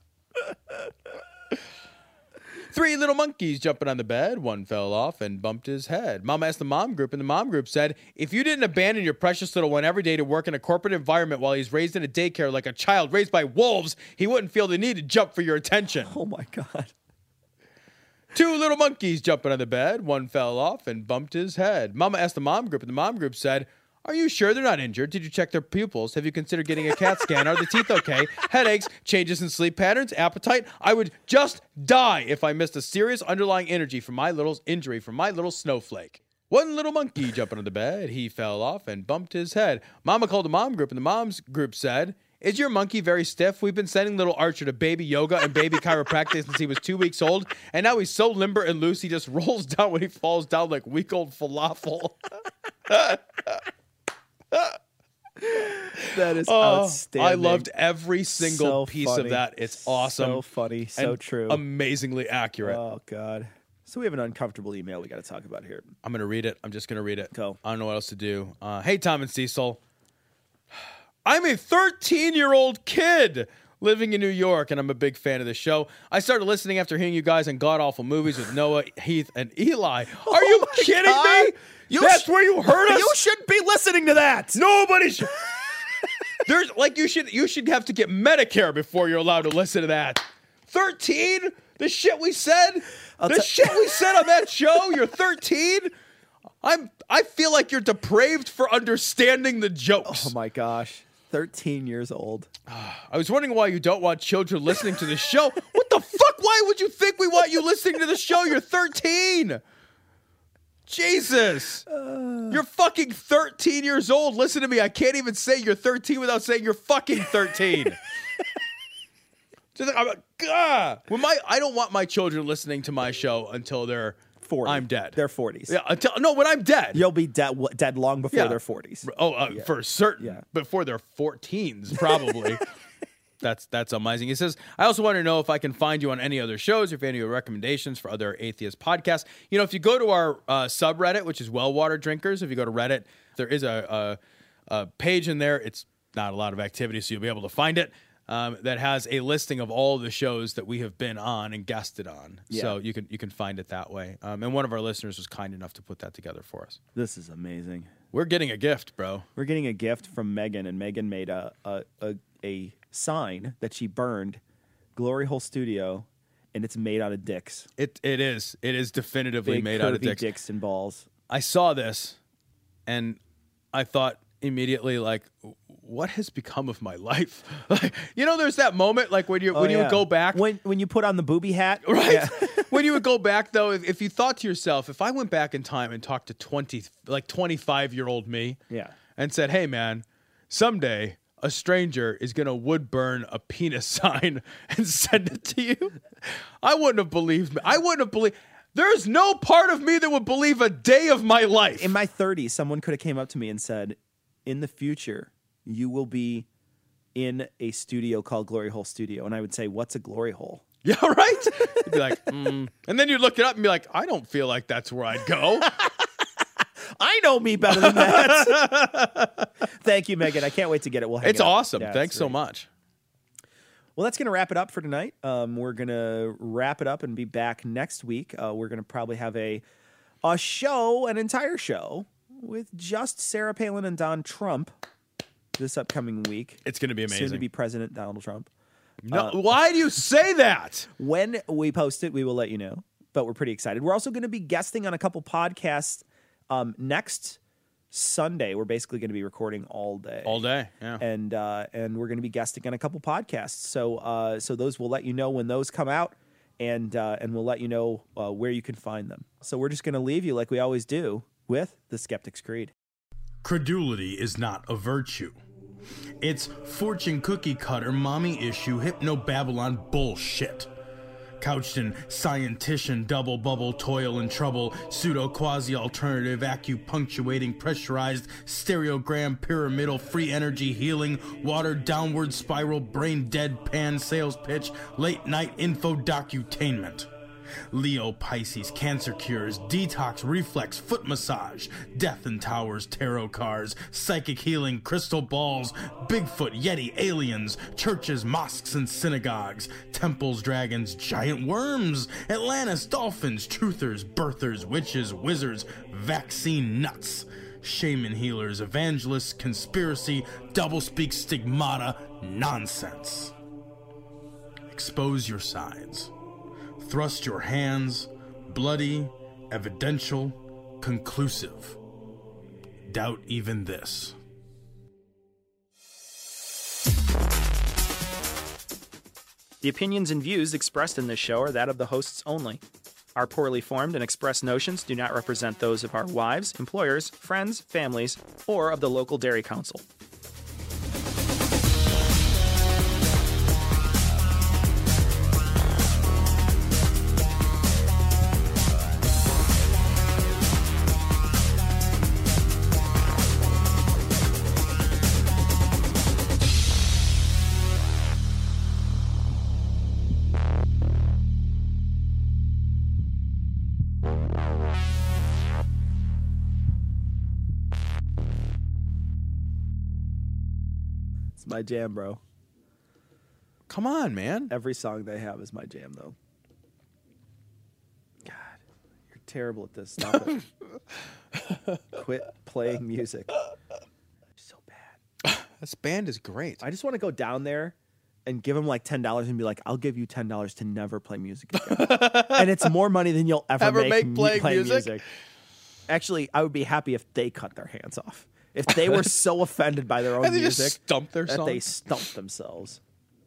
[SPEAKER 5] Three little monkeys jumping on the bed. One fell off and bumped his head. Mama asked the mom group, and the mom group said, "If you didn't abandon your precious little one every day to work in a corporate environment while he's raised in a daycare like a child raised by wolves, he wouldn't feel the need to jump for your attention."
[SPEAKER 6] Oh my God.
[SPEAKER 5] Two little monkeys jumping on the bed. One fell off and bumped his head. Mama asked the mom group, and the mom group said, "Are you sure they're not injured? Did you check their pupils? Have you considered getting a CAT scan? Are the teeth okay? Headaches, changes in sleep patterns, appetite? I would just die if I missed a serious underlying energy from my little injury from my little snowflake." One little monkey jumping on the bed. He fell off and bumped his head. Mama called the mom group, and the mom's group said, "Is your monkey very stiff? We've been sending little Archer to baby yoga and baby chiropractic since he was two weeks old, and now he's so limber and loose he just rolls down when he falls down like week old falafel."
[SPEAKER 6] That is
[SPEAKER 5] Oh,
[SPEAKER 6] outstanding.
[SPEAKER 5] I loved every single
[SPEAKER 6] So
[SPEAKER 5] piece
[SPEAKER 6] funny.
[SPEAKER 5] of that. It's awesome.
[SPEAKER 6] So funny. So
[SPEAKER 5] and
[SPEAKER 6] true.
[SPEAKER 5] Amazingly accurate.
[SPEAKER 6] Oh God. So we have an uncomfortable email we got to talk about here.
[SPEAKER 5] I'm going to read it. I'm just going to read it.
[SPEAKER 6] Go.
[SPEAKER 5] I don't know what else to do. Uh, hey, Tom and Cecil. I'm a thirteen-year-old kid living in New York, and I'm a big fan of the show. I started listening after hearing you guys on God-Awful Movies with Noah, Heath, and Eli. Are you
[SPEAKER 6] my
[SPEAKER 5] kidding
[SPEAKER 6] God.
[SPEAKER 5] me?
[SPEAKER 6] You
[SPEAKER 5] That's
[SPEAKER 6] sh-
[SPEAKER 5] where you heard us?
[SPEAKER 6] You shouldn't be listening to that.
[SPEAKER 5] Nobody should. There's like you should you should have to get Medicare before you're allowed to listen to that. thirteen? The shit we said?
[SPEAKER 6] I'll
[SPEAKER 5] the
[SPEAKER 6] t-
[SPEAKER 5] shit we said on that show? You're thirteen? I'm I feel like you're depraved for understanding the jokes.
[SPEAKER 6] Oh my gosh. thirteen years old.
[SPEAKER 5] I was wondering why you don't want children listening to the show. What the fuck? Why would you think we want you listening to the show? You're thirteen. Jesus. Uh, you're fucking thirteen years old. Listen to me. I can't even say you're thirteen without saying you're fucking thirteen. Just, I'm, God. When my I don't want my children listening to my show until they're
[SPEAKER 6] forty.
[SPEAKER 5] I'm dead.
[SPEAKER 6] They're forties.
[SPEAKER 5] Yeah, until no, when I'm dead.
[SPEAKER 6] You'll be dead dead long before
[SPEAKER 5] Yeah.
[SPEAKER 6] they're forties.
[SPEAKER 5] Oh, uh,
[SPEAKER 6] Yeah.
[SPEAKER 5] for certain.
[SPEAKER 6] Yeah.
[SPEAKER 5] Before they're fourteens, probably. That's that's amazing. He says, I also want to know if I can find you on any other shows, or if you have any recommendations for other atheist podcasts. You know, if you go to our uh, subreddit, which is Well Water Drinkers, if you go to Reddit, there is a, a, a page in there. It's not a lot of activity, so you'll be able to find it. Um, that has a listing of all the shows that we have been on and guested on.
[SPEAKER 6] Yeah.
[SPEAKER 5] So you can you can find it that way. Um, and one of our listeners was kind enough to put that together for us.
[SPEAKER 6] This is amazing.
[SPEAKER 5] We're getting a gift, bro.
[SPEAKER 6] We're getting a gift from Megan, and Megan made a a, a, a sign that she burned, Glory Hole Studio, and it's made out of dicks.
[SPEAKER 5] It it is. It is definitively
[SPEAKER 6] Big,
[SPEAKER 5] made out of
[SPEAKER 6] curvy
[SPEAKER 5] dicks.
[SPEAKER 6] dicks and balls.
[SPEAKER 5] I saw this, and I thought immediately, like, what has become of my life? Like, you know, there's that moment, like when you
[SPEAKER 6] Oh,
[SPEAKER 5] when you
[SPEAKER 6] yeah.
[SPEAKER 5] would go back,
[SPEAKER 6] when when you put on the booby hat,
[SPEAKER 5] right?
[SPEAKER 6] Yeah.
[SPEAKER 5] When you would go back, though, if, if you thought to yourself, if I went back in time and talked to twenty, like twenty-five year old me,
[SPEAKER 6] Yeah.
[SPEAKER 5] and said, hey, man, someday a stranger is going to wood burn a penis sign and send it to you, I wouldn't have believed me. I wouldn't have believed. There's no part of me that would believe a day of my life.
[SPEAKER 6] In my thirties, someone could have came up to me and said, in the future, you will be in a studio called Glory Hole Studio. And I would say, what's a glory hole?
[SPEAKER 5] Yeah, right? You'd be like, mm. And then you'd look it up and be like, I don't feel like that's where I'd go.
[SPEAKER 6] I know me better than that. Thank you, Megan. I can't wait to get it. We'll hang
[SPEAKER 5] It's
[SPEAKER 6] it up.
[SPEAKER 5] awesome.
[SPEAKER 6] Yeah,
[SPEAKER 5] Thanks
[SPEAKER 6] it's
[SPEAKER 5] so
[SPEAKER 6] great.
[SPEAKER 5] much.
[SPEAKER 6] Well, that's going to wrap it up for tonight. Um, we're going to wrap it up and be back next week. Uh, we're going to probably have a a show, an entire show, with just Sarah Palin and Don Trump this upcoming week.
[SPEAKER 5] It's going to be amazing.
[SPEAKER 6] Soon to be President Donald Trump.
[SPEAKER 5] No,
[SPEAKER 6] Uh,
[SPEAKER 5] why do you say that?
[SPEAKER 6] When we post it, we will let you know. But we're pretty excited. We're also going to be guesting on a couple podcasts um, next Sunday. We're basically going to be recording all day,
[SPEAKER 5] All day, yeah.
[SPEAKER 6] and uh, and we're going to be guesting on a couple podcasts. So uh, so those will let you know when those come out, and uh, and we'll let you know uh, where you can find them. So we're just going to leave you like we always do with the Skeptic's Creed.
[SPEAKER 2] Credulity is not a virtue. It's fortune cookie cutter, mommy issue, hypno Babylon bullshit. Couched in scientician, double bubble, toil and trouble, pseudo quasi alternative, acupunctuating, pressurized, stereogram, pyramidal, free energy healing, water downward spiral, brain deadpan sales pitch, late night info docutainment. Leo Pisces, cancer cures, detox, reflex, foot massage, death and towers, tarot cards, psychic healing, crystal balls, Bigfoot, Yeti, aliens, churches, mosques and synagogues, temples, dragons, giant worms, Atlantis, dolphins, truthers, birthers, witches, wizards, vaccine nuts, shaman healers, evangelists, conspiracy, doublespeak, stigmata, nonsense. Expose your sides. Thrust your hands, bloody, evidential, conclusive. Doubt even this.
[SPEAKER 19] The opinions and views expressed in this show are that of the hosts only. Our poorly formed and expressed notions do not represent those of our wives, employers, friends, families, or of the local dairy council.
[SPEAKER 6] It's my jam, bro.
[SPEAKER 5] Come on, man.
[SPEAKER 6] Every song they have is my jam, though. God, you're terrible at this. Stop it. Quit playing music. So bad.
[SPEAKER 5] This band is great.
[SPEAKER 6] I just want to go down there and give them like ten dollars and be like, I'll give you ten dollars to never play music again. And it's more money than you'll ever,
[SPEAKER 5] Ever
[SPEAKER 6] make,
[SPEAKER 5] make
[SPEAKER 6] mu-
[SPEAKER 5] playing
[SPEAKER 6] playing
[SPEAKER 5] music?
[SPEAKER 6] music. Actually, I would be happy if they cut their hands off. If they were so offended by their own
[SPEAKER 5] And they just
[SPEAKER 6] music
[SPEAKER 5] stump their
[SPEAKER 6] that they
[SPEAKER 5] songs?
[SPEAKER 6] stumped themselves.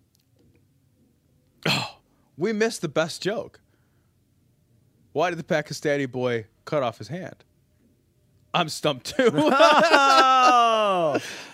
[SPEAKER 5] We missed the best joke. Why did the Pakistani boy cut off his hand? I'm stumped too.
[SPEAKER 6] Oh!